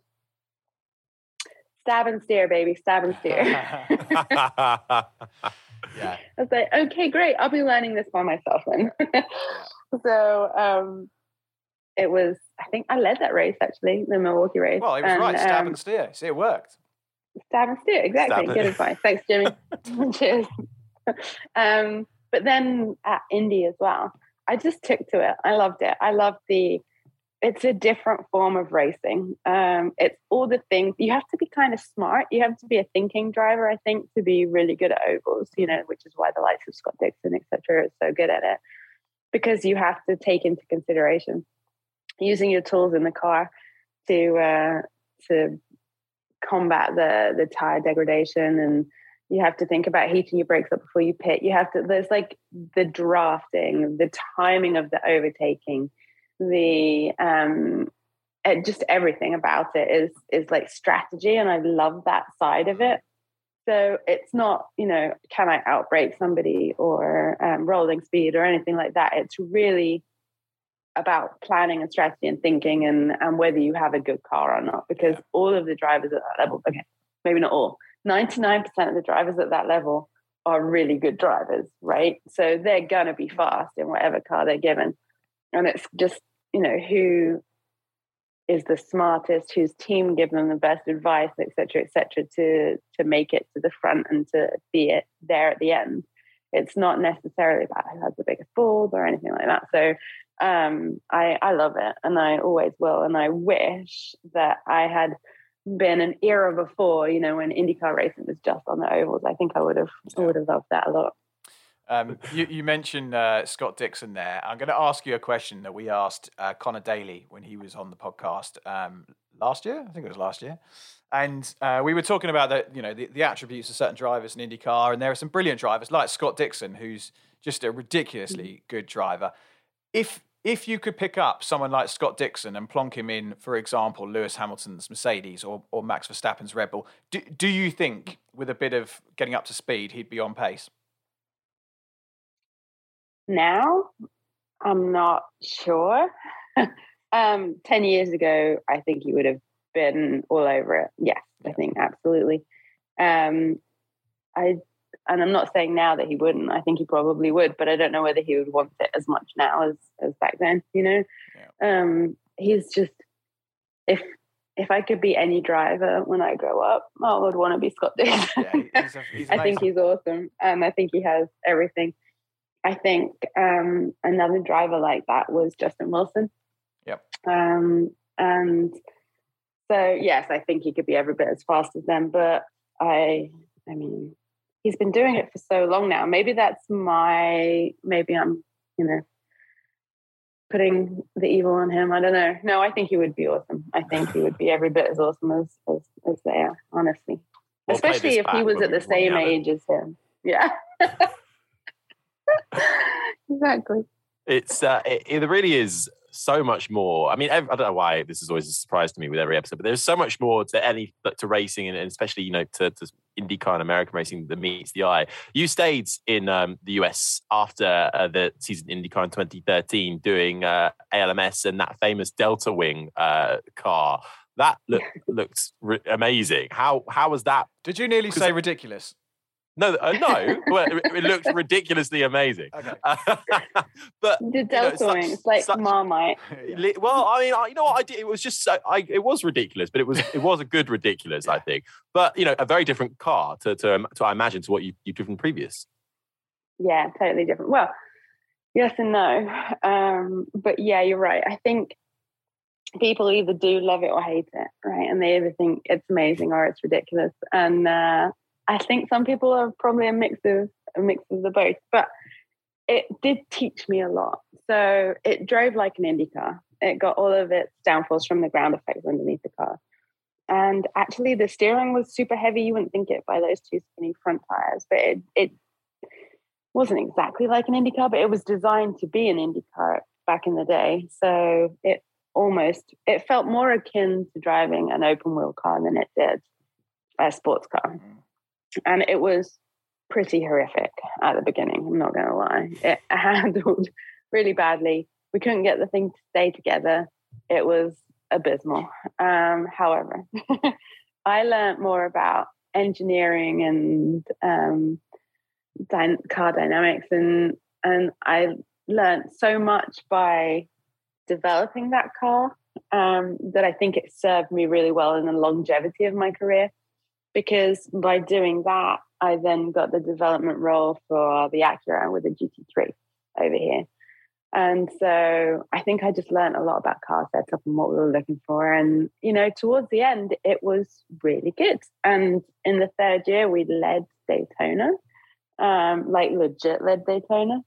Stab and steer, baby. Stab and steer.
Yeah.
I was like, okay, great. I'll be learning this by myself then. So um, it was, I think I led that race, actually, the Milwaukee race.
Well, it was
and,
right. Stab
um,
and steer. See, it worked.
Stab and steer, exactly.
Stab
Good
it.
advice. Thanks, Jimmy. Cheers. Um, but then at Indy as well, I just took to it. I loved it. I loved the, it's a different form of racing. Um, it's all the things. You have to be kind of smart. You have to be a thinking driver, I think, to be really good at ovals, you know, which is why the likes of Scott Dixon, et cetera, is so good at it. Because you have to take into consideration using your tools in the car to uh, to combat the, the tire degradation and, You have to think about heating your brakes up before you pit. You have to, there's like the drafting, the timing of the overtaking, the, um, just everything about it is, is like strategy. And I love that side of it. So it's not, you know, can I outbrake somebody or um, rolling speed or anything like that. It's really about planning and strategy and thinking and, and whether you have a good car or not, because yeah. all of the drivers at that level, okay, maybe not all, ninety-nine percent of the drivers at that level are really good drivers, right? So they're going to be fast in whatever car they're given. And it's just, you know, who is the smartest, whose team give them the best advice, et cetera, et cetera, to, to make it to the front and to be it there at the end. It's not necessarily about who has the biggest balls or anything like that. So um, I, I love it, and I always will. And I wish that I had been an era before, you know, when IndyCar racing was just on the ovals. I think I would have, I would have loved that a lot.
Um, you, you mentioned uh, Scott Dixon there. I'm going to ask you a question that we asked uh, Connor Daly when he was on the podcast um, last year. I think it was last year. And uh, we were talking about the, you know, the, the attributes of certain drivers in IndyCar, and there are some brilliant drivers like Scott Dixon, who's just a ridiculously good driver. If if you could pick up someone like Scott Dixon and plonk him in, for example, Lewis Hamilton's Mercedes or, or Max Verstappen's Red Bull, do, do you think with a bit of getting up to speed, he'd be on pace?
Now, I'm not sure. um, ten years ago, I think he would have been all over it. Yes, I think absolutely. Um, I and I'm not saying now that he wouldn't. I think he probably would, but I don't know whether he would want it as much now as as back then. You know, yeah. um, he's just if if I could be any driver when I grow up, I would want to be Scott Dixon. Yeah, he's a, he's I think he's awesome, and I think he has everything. I think um, another driver like that was Justin Wilson.
Yep.
Um, and so, yes, I think he could be every bit as fast as them. But I, I mean, he's been doing it for so long now. Maybe that's my, maybe I'm, you know, putting the evil on him. I don't know. No, I think he would be awesome. I think he would be every bit as awesome as as, as they are, honestly. We'll Especially if he was at the same age as him. Yeah. Exactly.
It's uh, it, it really is so much more. I mean, every, I don't know why this is always a surprise to me with every episode, but there's so much more to any to racing and, and especially you know to, to IndyCar and American racing that meets the eye. You stayed in um, the U S after uh, the season IndyCar in twenty thirteen, doing uh, A L M S and that famous Delta Wing uh, car. That look, looked re- amazing. How how was that?
Did you nearly say ridiculous?
No, uh, no. Well, it, it looked ridiculously amazing.
Okay.
but the Delta Wing, you know, it's like such, Marmite.
Yeah. Well, I mean, I, you know what I did? It was just so, I, it was ridiculous, but it was it was a good ridiculous, I think. But you know, a very different car to to, to I imagine to what you you've driven previous.
Yeah, totally different. Well, yes and no. Um, but yeah, you're right. I think people either do love it or hate it, right? And they either think it's amazing or it's ridiculous. And uh, I think some people are probably a mix of a mix of the both, but it did teach me a lot. So it drove like an Indy car. It got all of its downforce from the ground effects underneath the car. And actually the steering was super heavy. You wouldn't think it by those two skinny front tires, but it, it wasn't exactly like an Indy car, but it was designed to be an Indy car back in the day. So it almost, it felt more akin to driving an open wheel car than it did a sports car. And it was pretty horrific at the beginning. I'm not going to lie. It handled really badly. We couldn't get the thing to stay together. It was abysmal. Um, however, I learned more about engineering and um, dy- car dynamics, and and I learned so much by developing that car um, that I think it served me really well in the longevity of my career. Because by doing that, I then got the development role for the Acura with the G T three over here. And so I think I just learned a lot about car setup and what we were looking for. And, you know, towards the end, it was really good. And in the third year, we led Daytona, um, like legit led Daytona.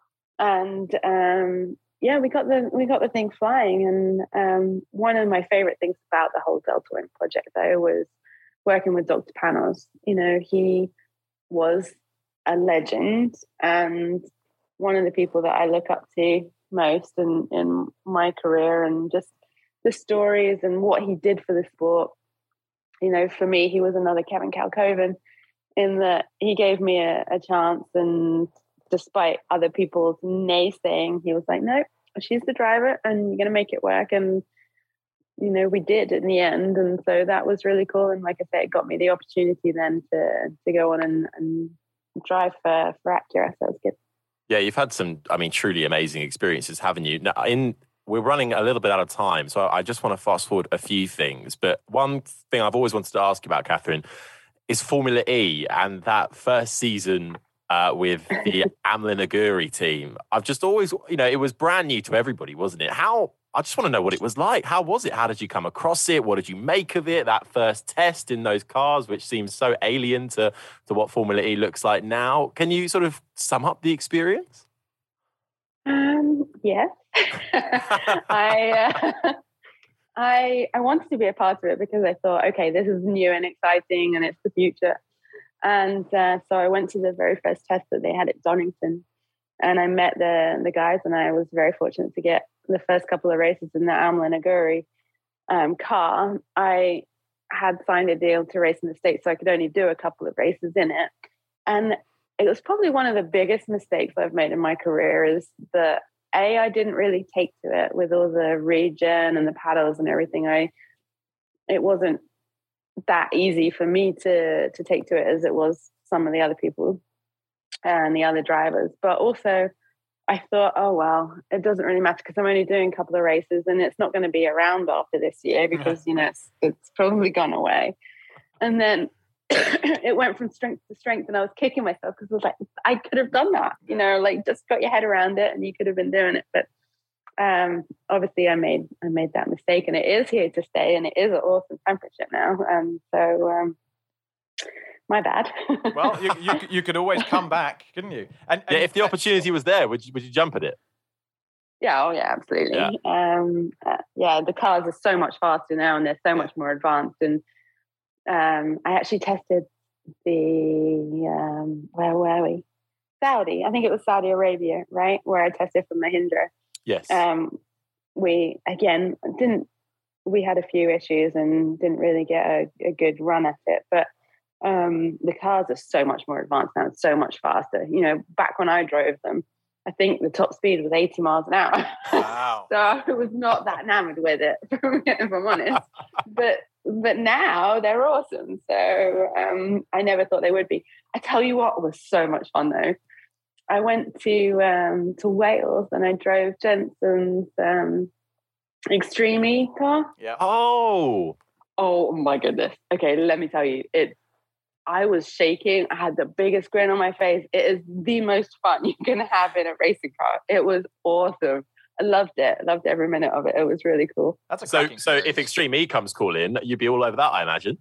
And um, yeah, we got the we got the thing flying. And um, one of my favorite things about the whole Delta Wing project, though, was working with Doctor Panos. You know, he was a legend and one of the people that I look up to most in, in my career, and just the stories and what he did for the sport. You know, for me, he was another Kevin Kalkoven in that he gave me a, a chance, and despite other people's naysaying, he was like, no, she's the driver and you're going to make it work. And, you know, we did in the end. And so that was really cool. And like I said, it got me the opportunity then to to go on and, and drive for, for Acura. So it was good.
Yeah, you've had some, I mean, truly amazing experiences, haven't you? Now, in we're running a little bit out of time, so I just want to fast forward a few things. But one thing I've always wanted to ask you about, Catherine, is Formula E and that first season uh, with the Amlin Aguri team. I've just always, you know, it was brand new to everybody, wasn't it? How, I just want to know what it was like. How was it? How did you come across it? What did you make of it? That first test in those cars, which seems so alien to, to what Formula E looks like now. Can you sort of sum up the experience?
Um, yes. I, uh, I, I wanted to be a part of it because I thought, okay, this is new and exciting and it's the future. And uh, so I went to the very first test that they had at Donington, and I met the the guys, and I was very fortunate to get the first couple of races in the Amlin Aguri um, car. I had signed a deal to race in the States, so I could only do a couple of races in it. And it was probably one of the biggest mistakes I've made in my career is that, A, I didn't really take to it with all the regen and the paddles and everything. I It wasn't that easy for me to to take to it as it was some of the other people and the other drivers. But also I thought, oh, well, it doesn't really matter because I'm only doing a couple of races and it's not going to be around after this year because, you know, it's, it's probably gone away. And then it went from strength to strength and I was kicking myself because I was like, I could have done that, you know, like just got your head around it and you could have been doing it. But um, obviously I made I made that mistake, and it is here to stay, and it is an awesome championship now. And so um, my bad.
Well, you, you you could always come back, couldn't you? And, and
yeah, if the opportunity was there, would you, would you jump at it?
Yeah, oh yeah, absolutely. Yeah. Um, uh, yeah, the cars are so much faster now, and they're so much more advanced. And um, I actually tested the um, where were we? Saudi. I think it was Saudi Arabia, right? Where I tested for Mahindra.
Yes.
Um, we again didn't. We had a few issues and didn't really get a, a good run at it, but. Um, the cars are so much more advanced now, so much faster. You know, back when I drove them, I think the top speed was eighty miles an hour.
Wow.
So I was not that enamored with it, if I'm honest. but but now they're awesome. So um, I never thought they would be. I tell you what, it was so much fun though. I went to um, to Wales and I drove Jensen's um, Extreme E car.
Yeah.
Oh.
Oh my goodness. Okay, let me tell you, it. I was shaking. I had the biggest grin on my face. It is the most fun you can have in a racing car. It was awesome. I loved it. I loved every minute of it. It was really cool.
That's a
so. So if Extreme E comes calling, you'd be all over that, I imagine.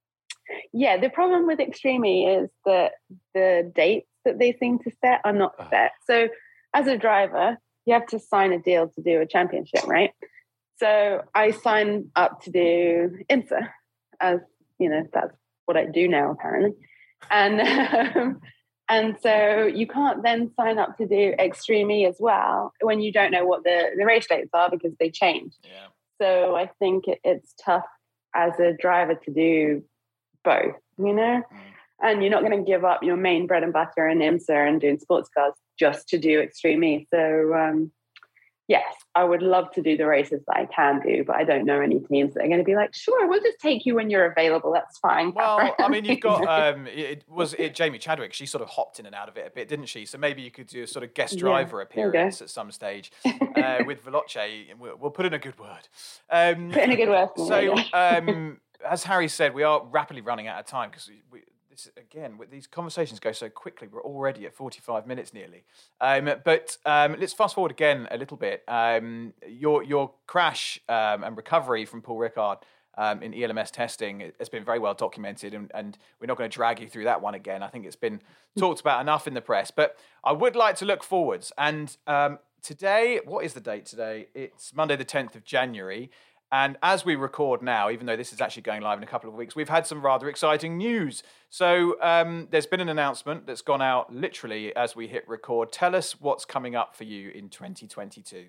Yeah. The problem with Extreme E is that the dates that they seem to set are not set. So as a driver, you have to sign a deal to do a championship, right? So I signed up to do IMSA, as you know, that's what I do now apparently, and um, and so you can't then sign up to do Extreme E as well when you don't know what the, the race dates are because they change.
Yeah.
So I think it, it's tough as a driver to do both, you know, mm. and you're not going to give up your main bread and butter in IMSA and doing sports cars just to do Extreme E. So um, yes, I would love to do the races that I can do, but I don't know any teams that are going to be like, sure, we'll just take you when you're available. That's fine.
Well, I mean, you've got, um, it was it Jamie Chadwick. She sort of hopped in and out of it a bit, didn't she? So maybe you could do a sort of guest driver yeah, appearance at some stage uh, with Veloce. We'll, we'll put in a good word. Um,
put in a good word.
So, um, as Harry said, we are rapidly running out of time because we, we again, these conversations go so quickly. We're already at forty-five minutes nearly. Um, but um, let's fast forward again a little bit. Um, your your crash um, and recovery from Paul Ricard um, in E L M S testing has been very well documented, and, and we're not going to drag you through that one again. I think it's been talked about enough in the press. But I would like to look forwards. And um, today, what is the date today? It's Monday the tenth of January. And as we record now, even though this is actually going live in a couple of weeks, we've had some rather exciting news. So um, there's been an announcement that's gone out literally as we hit record. Tell us what's coming up for you in twenty twenty-two.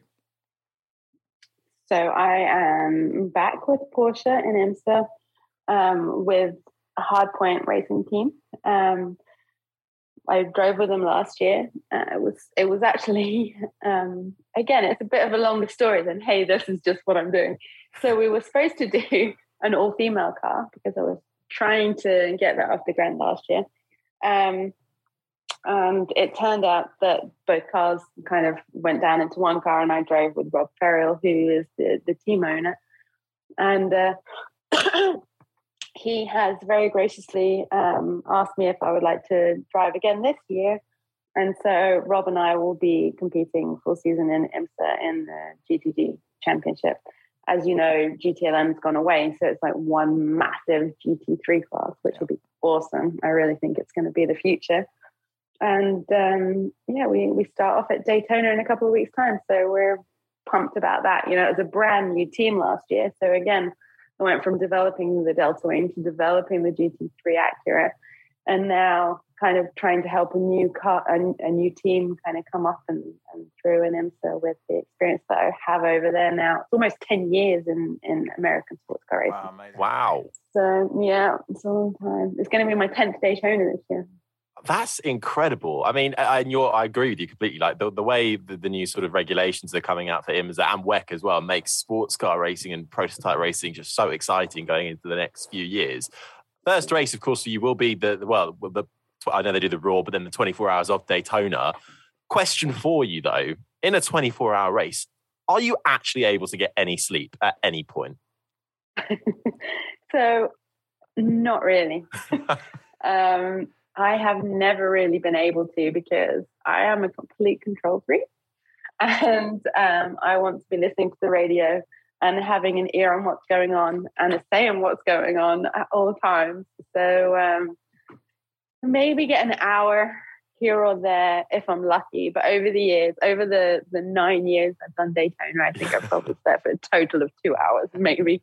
So I am back with Porsche in IMSA um, with a Hardpoint racing team. Um, I drove with them last year. Uh, it was it was actually, um, again, it's a bit of a longer story than, hey, this is just what I'm doing. So we were supposed to do an all-female car because I was trying to get that off the ground last year. Um, and it turned out that both cars kind of went down into one car, and I drove with Rob Ferriel, who is the, the team owner. And uh, he has very graciously um, asked me if I would like to drive again this year. And so Rob and I will be competing full season in IMSA in the G T D Championship. As you know, G T L M's gone away, so it's like one massive G T three class, which will be awesome. I really think it's going to be the future. And um, yeah, we, we start off at Daytona in a couple of weeks' time, so we're pumped about that. You know, it was a brand new team last year, so again, I went from developing the Delta Wing to developing the G T three Acura, and now kind of trying to help a new car, a, a new team kind of come up and, and through in IMSA with the experience that I have over there now. It's almost ten years in, in American sports car racing.
Wow, amazing. Wow.
So yeah, it's a long time. It's going to be my tenth Daytona this year.
That's incredible. I mean, I, and you're, I agree with you completely. Like the, the way the, the new sort of regulations are coming out for IMSA and W E C as well makes sports car racing and prototype racing just so exciting going into the next few years. First race, of course, for you will be the, the well, the I know they do the Raw, but then the twenty-four hours of Daytona. Question for you though, in a twenty-four hour race, are you actually able to get any sleep at any point?
So, not really. um, I have never really been able to because I am a complete control freak, and um, I want to be listening to the radio and having an ear on what's going on and a say on what's going on at all times. So um, maybe get an hour here or there if I'm lucky. But over the years, over the, the nine years I've done Daytona, I think I've probably slept for a total of two hours, maybe.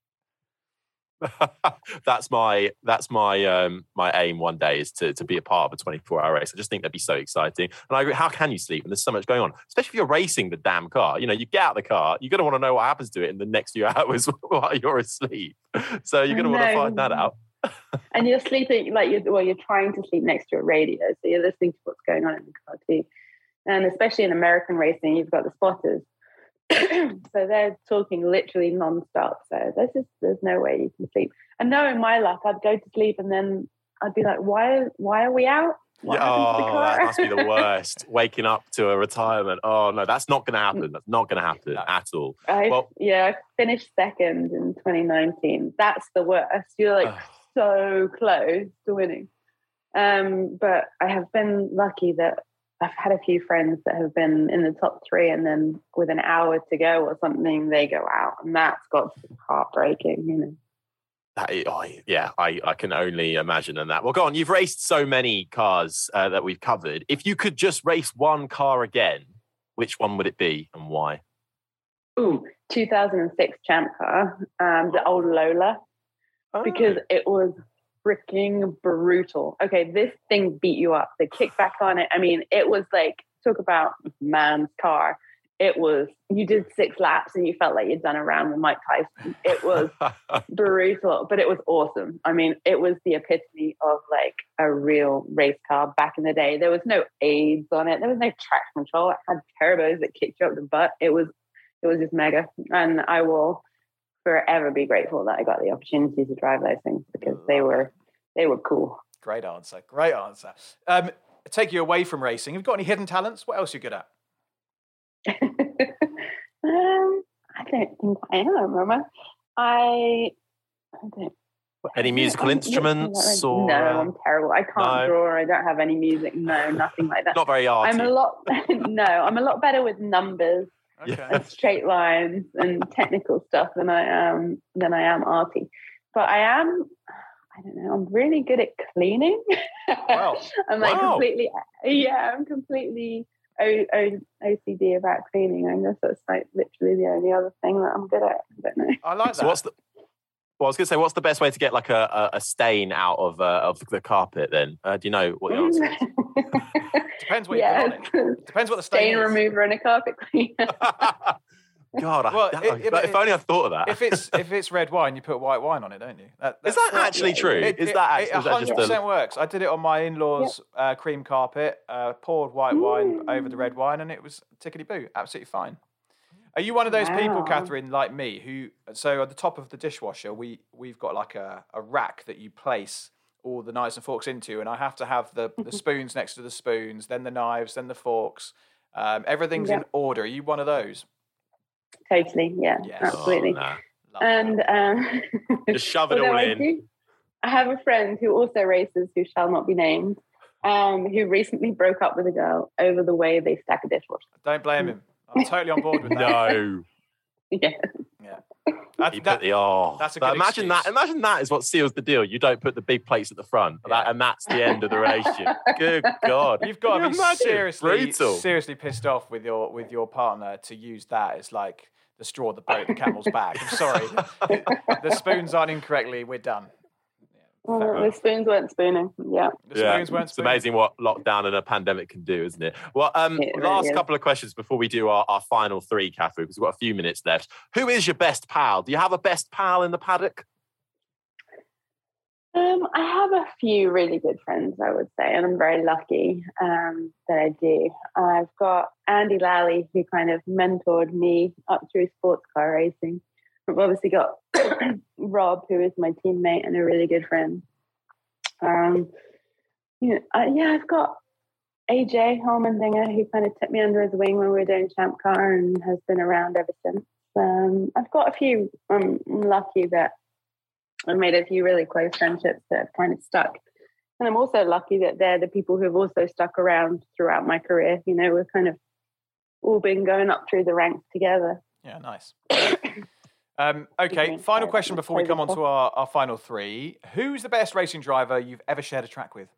that's my that's my um my aim one day is to to be a part of a twenty-four hour race. I just think that'd be so exciting. And I agree, how can you sleep when there's so much going on, especially if you're racing the damn car? You know, you get out of the car, you're gonna want to know what happens to it in the next few hours while you're asleep, so you're gonna want to find that out.
And you're sleeping like you're well you're trying to sleep next to a radio, so you're listening to what's going on in the car too. And especially in American racing, you've got the spotters. So they're talking literally non-stop. So there's just there's no way you can sleep. And knowing my luck, I'd go to sleep and then I'd be like, why why are we out? What
yeah, oh, that must be the worst. Waking up to a retirement. Oh no, that's not going to happen. That's not going to happen no. at all.
I,
well,
yeah, I finished second in twenty nineteen. That's the worst. You're like so close to winning. Um, but I have been lucky that I've had a few friends that have been in the top three, and then with an hour to go or something, they go out, and that's got to be heartbreaking, you know.
That, oh, yeah, I, I can only imagine on that. Well, go on. You've raced so many cars uh, that we've covered. If you could just race one car again, which one would it be and why?
Ooh, two thousand six Champ Car, um, the old Lola, oh. because it was freaking brutal. Okay, this thing beat you up. The kickback on it, I mean, it was like, talk about man's car. It was, you did six laps and you felt like you'd done a round with Mike Tyson. It was brutal, but it was awesome. I mean, it was the epitome of like a real race car back in the day. There was no aids on it. There was no traction control. It had turbos that kicked you up the butt. It was, it was just mega. And I will forever be grateful that I got the opportunity to drive those things because they were they were cool.
Great answer. Great answer. Um, take you away from racing. Have you got any hidden talents? What else are you good at?
um, I don't think I am, Mama. I, I don't.
Any musical I'm, instruments? Or,
no, I'm terrible. I can't no. draw. I don't have any music. No, nothing like that.
Not very arty.
I'm a lot. No, I'm a lot better with numbers.
Okay.
And straight lines and technical stuff than I am than I am arty. But I am, I don't know, I'm really good at cleaning.
Wow.
I'm like
wow.
completely, yeah, I'm completely O, o, O C D about cleaning. I guess that's like literally the only other thing that I'm good at. I don't know.
I like that.
So what's the? Well, I was going to say, what's the best way to get like a, a, a stain out of uh, of the carpet? Then uh, do you know what the answer is?
Depends what
yeah,
you put on it. Depends what the stain,
stain
is.
remover and a carpet cleaner.
God, I,
Well,
that,
it- it-
if only I thought of that.
If it's if it's red wine, you put white wine on it, don't you? That,
Is that
that's-
actually
yeah,
true?
It,
is
it-
that
it
actually is that
one hundred
just
percent
a,
works. I did it on my in-laws' uh, cream carpet, uh, poured white wine
Mm.
over the red wine, and it was tickety-boo, absolutely fine. Are you one of those people,
Wow.
Catherine, like me, who, so at the top of the dishwasher, we, we've got like a, a rack that you place all the knives and forks into, and I have to have the, the spoons next to the spoons, then the knives, then the forks. Um, everything's
Yeah.
in order. Are you one of those?
Totally, yeah,
Yes.
absolutely.
Oh, nah.
Love
And um,
Just shove it
although
all
I
in.
do- I have a friend who also races, who shall not be named, um, who recently broke up with a girl over the way they stack a dishwasher.
that. Don't blame him. I'm totally on board with that.
No.
Yeah.
Yeah. That-
You
that-
put the oh,
that's a
but
good
imagine
excuse.
that. Imagine that is what seals the deal. You don't put the big plates at the front,
Yeah.
that, and that's the end of the relationship. Good God,
You've got to
Can
be
you imagine?
seriously,
Brutal.
seriously pissed off with your with your partner to use that as like the straw that broke the camel's back. I'm sorry, the spoons aren't incorrectly. We're done. Yeah, fair
Well, the
enough.
spoons weren't spooning. Yeah.
The
Yeah,
spoons weren't
it's
spooning.
amazing what lockdown and a pandemic can do, isn't it? Well, um,
It really
last
is.
couple of questions before we do our, our final three, Catherine, because we've got a few minutes left. Who is your best pal? Do you have a best pal in the paddock?
Um, I have a few really good friends, I would say, and I'm very lucky um, that I do. I've got Andy Lally, who kind of mentored me up through sports car racing. I've obviously got Rob, who is my teammate and a really good friend. Um, you know, uh, yeah, I've got A J Holmendinger, who kind of took me under his wing when we were doing Champ Car and has been around ever since. Um, I've got a few. I'm lucky that I've made a few really close friendships that have kind of stuck. And I'm also lucky that they're the people who have also stuck around throughout my career. You know, we've kind of all been going up through the ranks together.
Yeah, nice. Um, okay, final question before we come on to our, our final three. Who's the best racing driver you've ever shared a track with?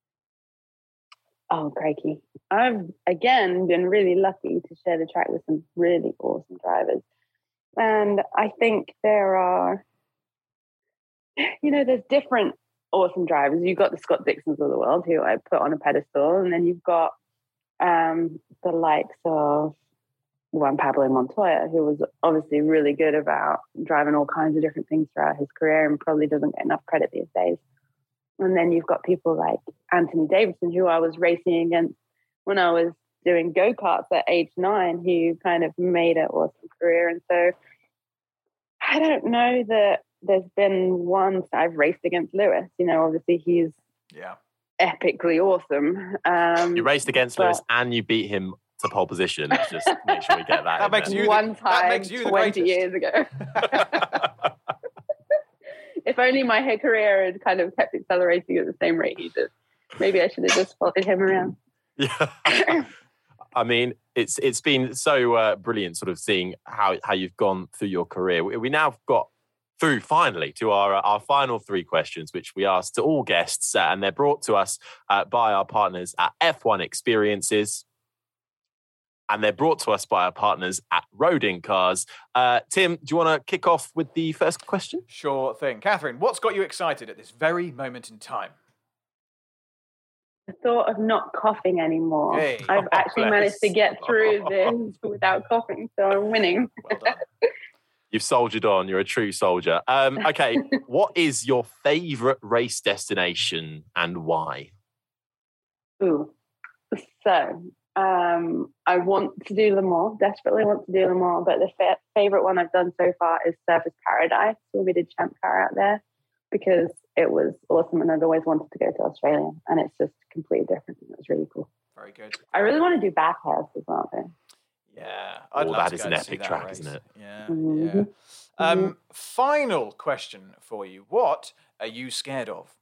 Oh, crikey. I've, again, been really lucky to share the track with some really awesome drivers. And I think there are, you know, there's different awesome drivers. You've got the Scott Dixons of the world, who I put on a pedestal. And then you've got um, the likes of Juan Pablo Montoya, who was obviously really good about driving all kinds of different things throughout his career and probably doesn't get enough credit these days. And then you've got people like Anthony Davidson, who I was racing against when I was doing go-karts at age nine, who kind of made an awesome career. And so I don't know that there's been once I've raced against Lewis. You know, obviously he's
Yeah.
epically awesome. Um,
You raced against
but-
Lewis and you beat him to pole position. Let's just make sure we get that.
That
in
makes
there.
you the-
one
that
time
makes you the
twenty
greatest.
years ago. If only my hair career had kind of kept accelerating at the same rate he did. Maybe I should have just followed him around.
Yeah. I mean, it's it's been so uh, brilliant, sort of seeing how how you've gone through your career. We, we now have got through finally to our our final three questions, which we asked to all guests, uh, and they're brought to us uh, by our partners at F one Experiences. And they're brought to us by our partners at Roding Cars. Uh, Tim, do you want to kick off with the first question?
Sure thing. Catherine, what's got you excited at this very moment in time?
The thought of not coughing anymore.
Hey.
I've
Oh,
actually
bless.
managed to get through this without coughing, so I'm winning.
Well done.
You've soldiered on. You're a true soldier. Um, okay, what is your favourite race destination and why?
Ooh. So, um, I want to do Le Mans, desperately want to do Le Mans, but the fa- favourite one I've done so far is Surfers Paradise, when we did Champ Car out there, because it was awesome and I'd always wanted to go to Australia, and it's just completely different. It was really cool.
Very good.
I really want to do Bathurst as well, though.
Yeah. I'd
Oh,
love
that
to
is
go
an
and see
epic
that
track,
race.
isn't it?
Yeah.
Mhm.
Yeah. Um, final question for you. What are you scared of?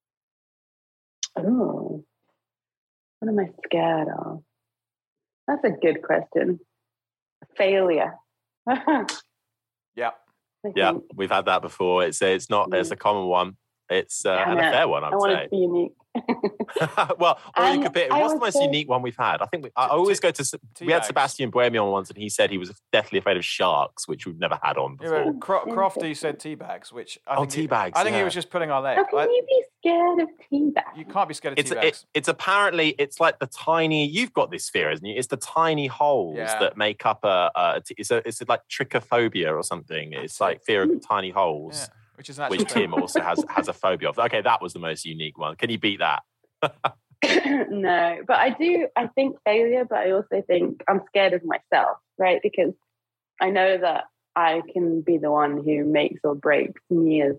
Oh, what am I scared of? That's a good question. Failure. I
Yeah.
Yeah,
think.
we've had that before. It's a, it's not it's a common one. It's uh,
Damn
and a
it.
fair one, I
I
would
want it
say.
to be unique.
Well, or
And
you could pick,
I
what's the most
also-
unique one we've had? I think we, I always go to, we had
bags.
Sebastian Buemi on once and he said he was deathly afraid of sharks, which we've never had on
Yeah,
before.
but Cro- Crofty said tea bags, which I
Oh,
think he-
tea bags,
I think he
yeah.
was just pulling our leg.
How can
I-
you be scared of tea bags?
you can't be scared of
It's
tea
it,
bags.
it's apparently it's like the tiny. You've got this fear, isn't it? It's the tiny holes
Yeah.
that make up a. a it's a it's like trichophobia or something. It's like fear of tiny holes,
Yeah, which is actually
which Tim also has has a phobia of. Okay, that was the most unique one. Can you beat that?
No, but I do, I think failure, but I also think I'm scared of myself, right? Because I know that I can be the one who makes or breaks me as,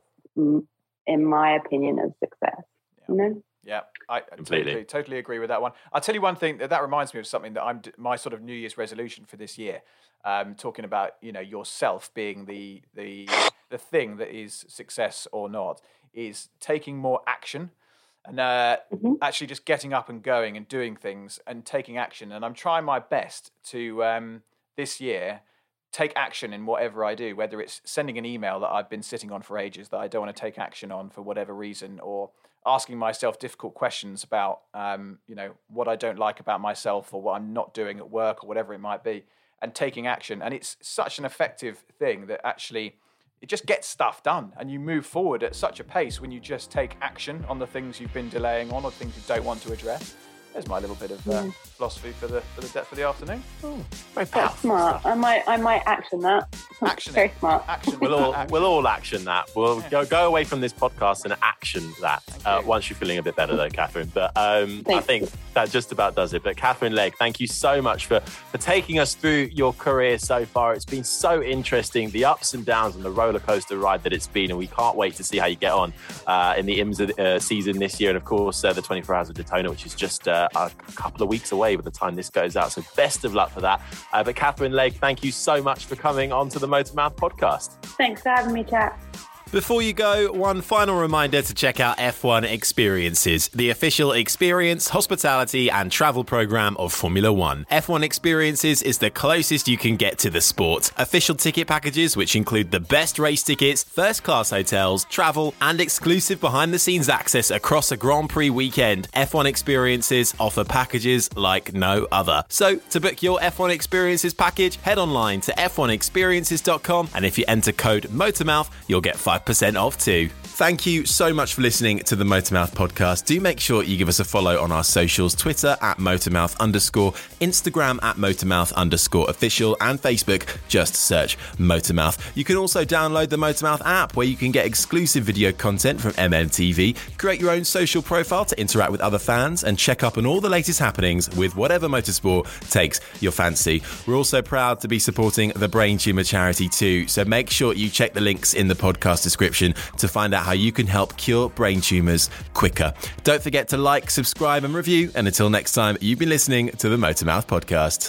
in my opinion, as success, you know?
Yeah, I
Completely.
totally, totally agree with that one. I'll tell you one thing that, that reminds me of something that I'm my sort of New Year's resolution for this year. Um, talking about you know yourself being the the the thing that is success or not is taking more action and uh,
Mm-hmm.
actually just getting up and going and doing things and taking action. And I'm trying my best to um, this year take action in whatever I do, whether it's sending an email that I've been sitting on for ages that I don't want to take action on for whatever reason, or asking myself difficult questions about, um, you know, what I don't like about myself or what I'm not doing at work or whatever it might be, and taking action. And it's such an effective thing that actually it just gets stuff done and you move forward at such a pace when you just take action on the things you've been delaying on or things you don't want to address. There's my little bit of uh, philosophy for the for the for the afternoon.
Very
That's
powerful
smart.
stuff.
I might, I might action that.
Action
Very
it.
smart.
Action.
We'll all
action.
we'll all action that. We'll go go away from this podcast and action that uh,
you.
once you're feeling a bit better, though, Catherine. But um, I
Thank
think
you.
that just about does it. But Catherine Legg, thank you so much for for taking us through your career so far. It's been so interesting, the ups and downs and the roller coaster ride that it's been, and we can't wait to see how you get on uh, in the IMSA uh, season this year, and of course uh, the twenty-four Hours of Daytona, which is just uh, a couple of weeks away by the time this goes out. So best of luck for that. Uh, but Catherine Legg, thank you so much for coming onto the Motormouth podcast.
Thanks for having me, chat.
Before you go, one final reminder to check out F one Experiences, the official experience, hospitality and travel program of Formula One. F one Experiences is the closest you can get to the sport. Official ticket packages, which include the best race tickets, first-class hotels, travel and exclusive behind-the-scenes access across a Grand Prix weekend. F one Experiences offer packages like no other. So, to book your F one Experiences package, head online to f one experiences dot com, and if you enter code MOTORMOUTH, you'll get five percent off too. Thank you so much for listening to the Motormouth podcast. Do make sure you give us a follow on our socials, Twitter at Motormouth underscore, Instagram at Motormouth underscore official, and Facebook, just search Motormouth. You can also download the Motormouth app where you can get exclusive video content from M M T V, create your own social profile to interact with other fans, and check up on all the latest happenings with whatever motorsport takes your fancy. We're also proud to be supporting the Brain Tumour charity too, so make sure you check the links in the podcast description to find out how you can help cure brain tumours quicker. Don't forget to like, subscribe and review, and until next time, you've been listening to the Motormouth podcast.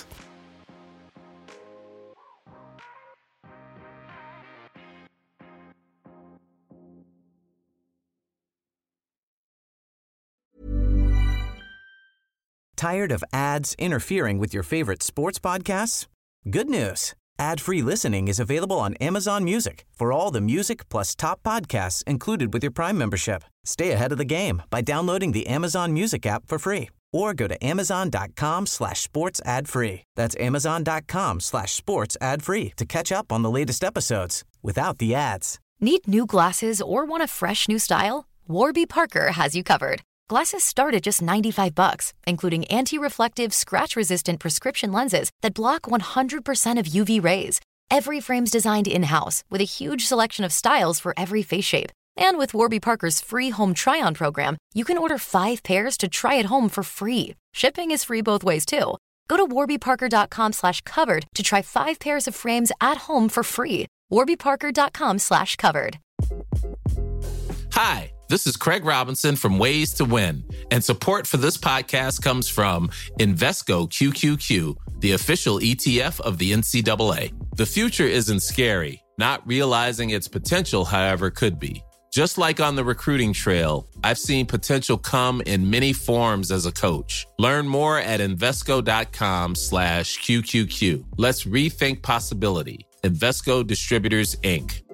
Tired of ads interfering with your favorite sports podcasts? Good news. Ad-free listening is available on Amazon Music for all the music plus top podcasts included with your Prime membership. Stay ahead of the game by downloading the Amazon Music app for free or go to amazon.com slash sports ad free. That's amazon.com slash sports ad free to catch up on the latest episodes without the ads.
Need new glasses or want a fresh new style? Warby Parker has you covered. Glasses start at just ninety-five bucks, including anti-reflective, scratch-resistant prescription lenses that block one hundred percent of U V rays. Every frame's designed in-house with a huge selection of styles for every face shape. And with Warby Parker's free home try-on program, you can order five pairs to try at home for free. Shipping is free both ways, too. Go to warbyparker.com slash covered to try five pairs of frames at home for free. warbyparker.com slash covered.
Hi, this is Craig Robinson from Ways to Win, and support for this podcast comes from Invesco Q Q Q, the official E T F of the N C double A. The future isn't scary. Not realizing its potential, however, could be. Just like on the recruiting trail, I've seen potential come in many forms as a coach. Learn more at Invesco.com slash QQQ. Let's rethink possibility. Invesco Distributors, Incorporated.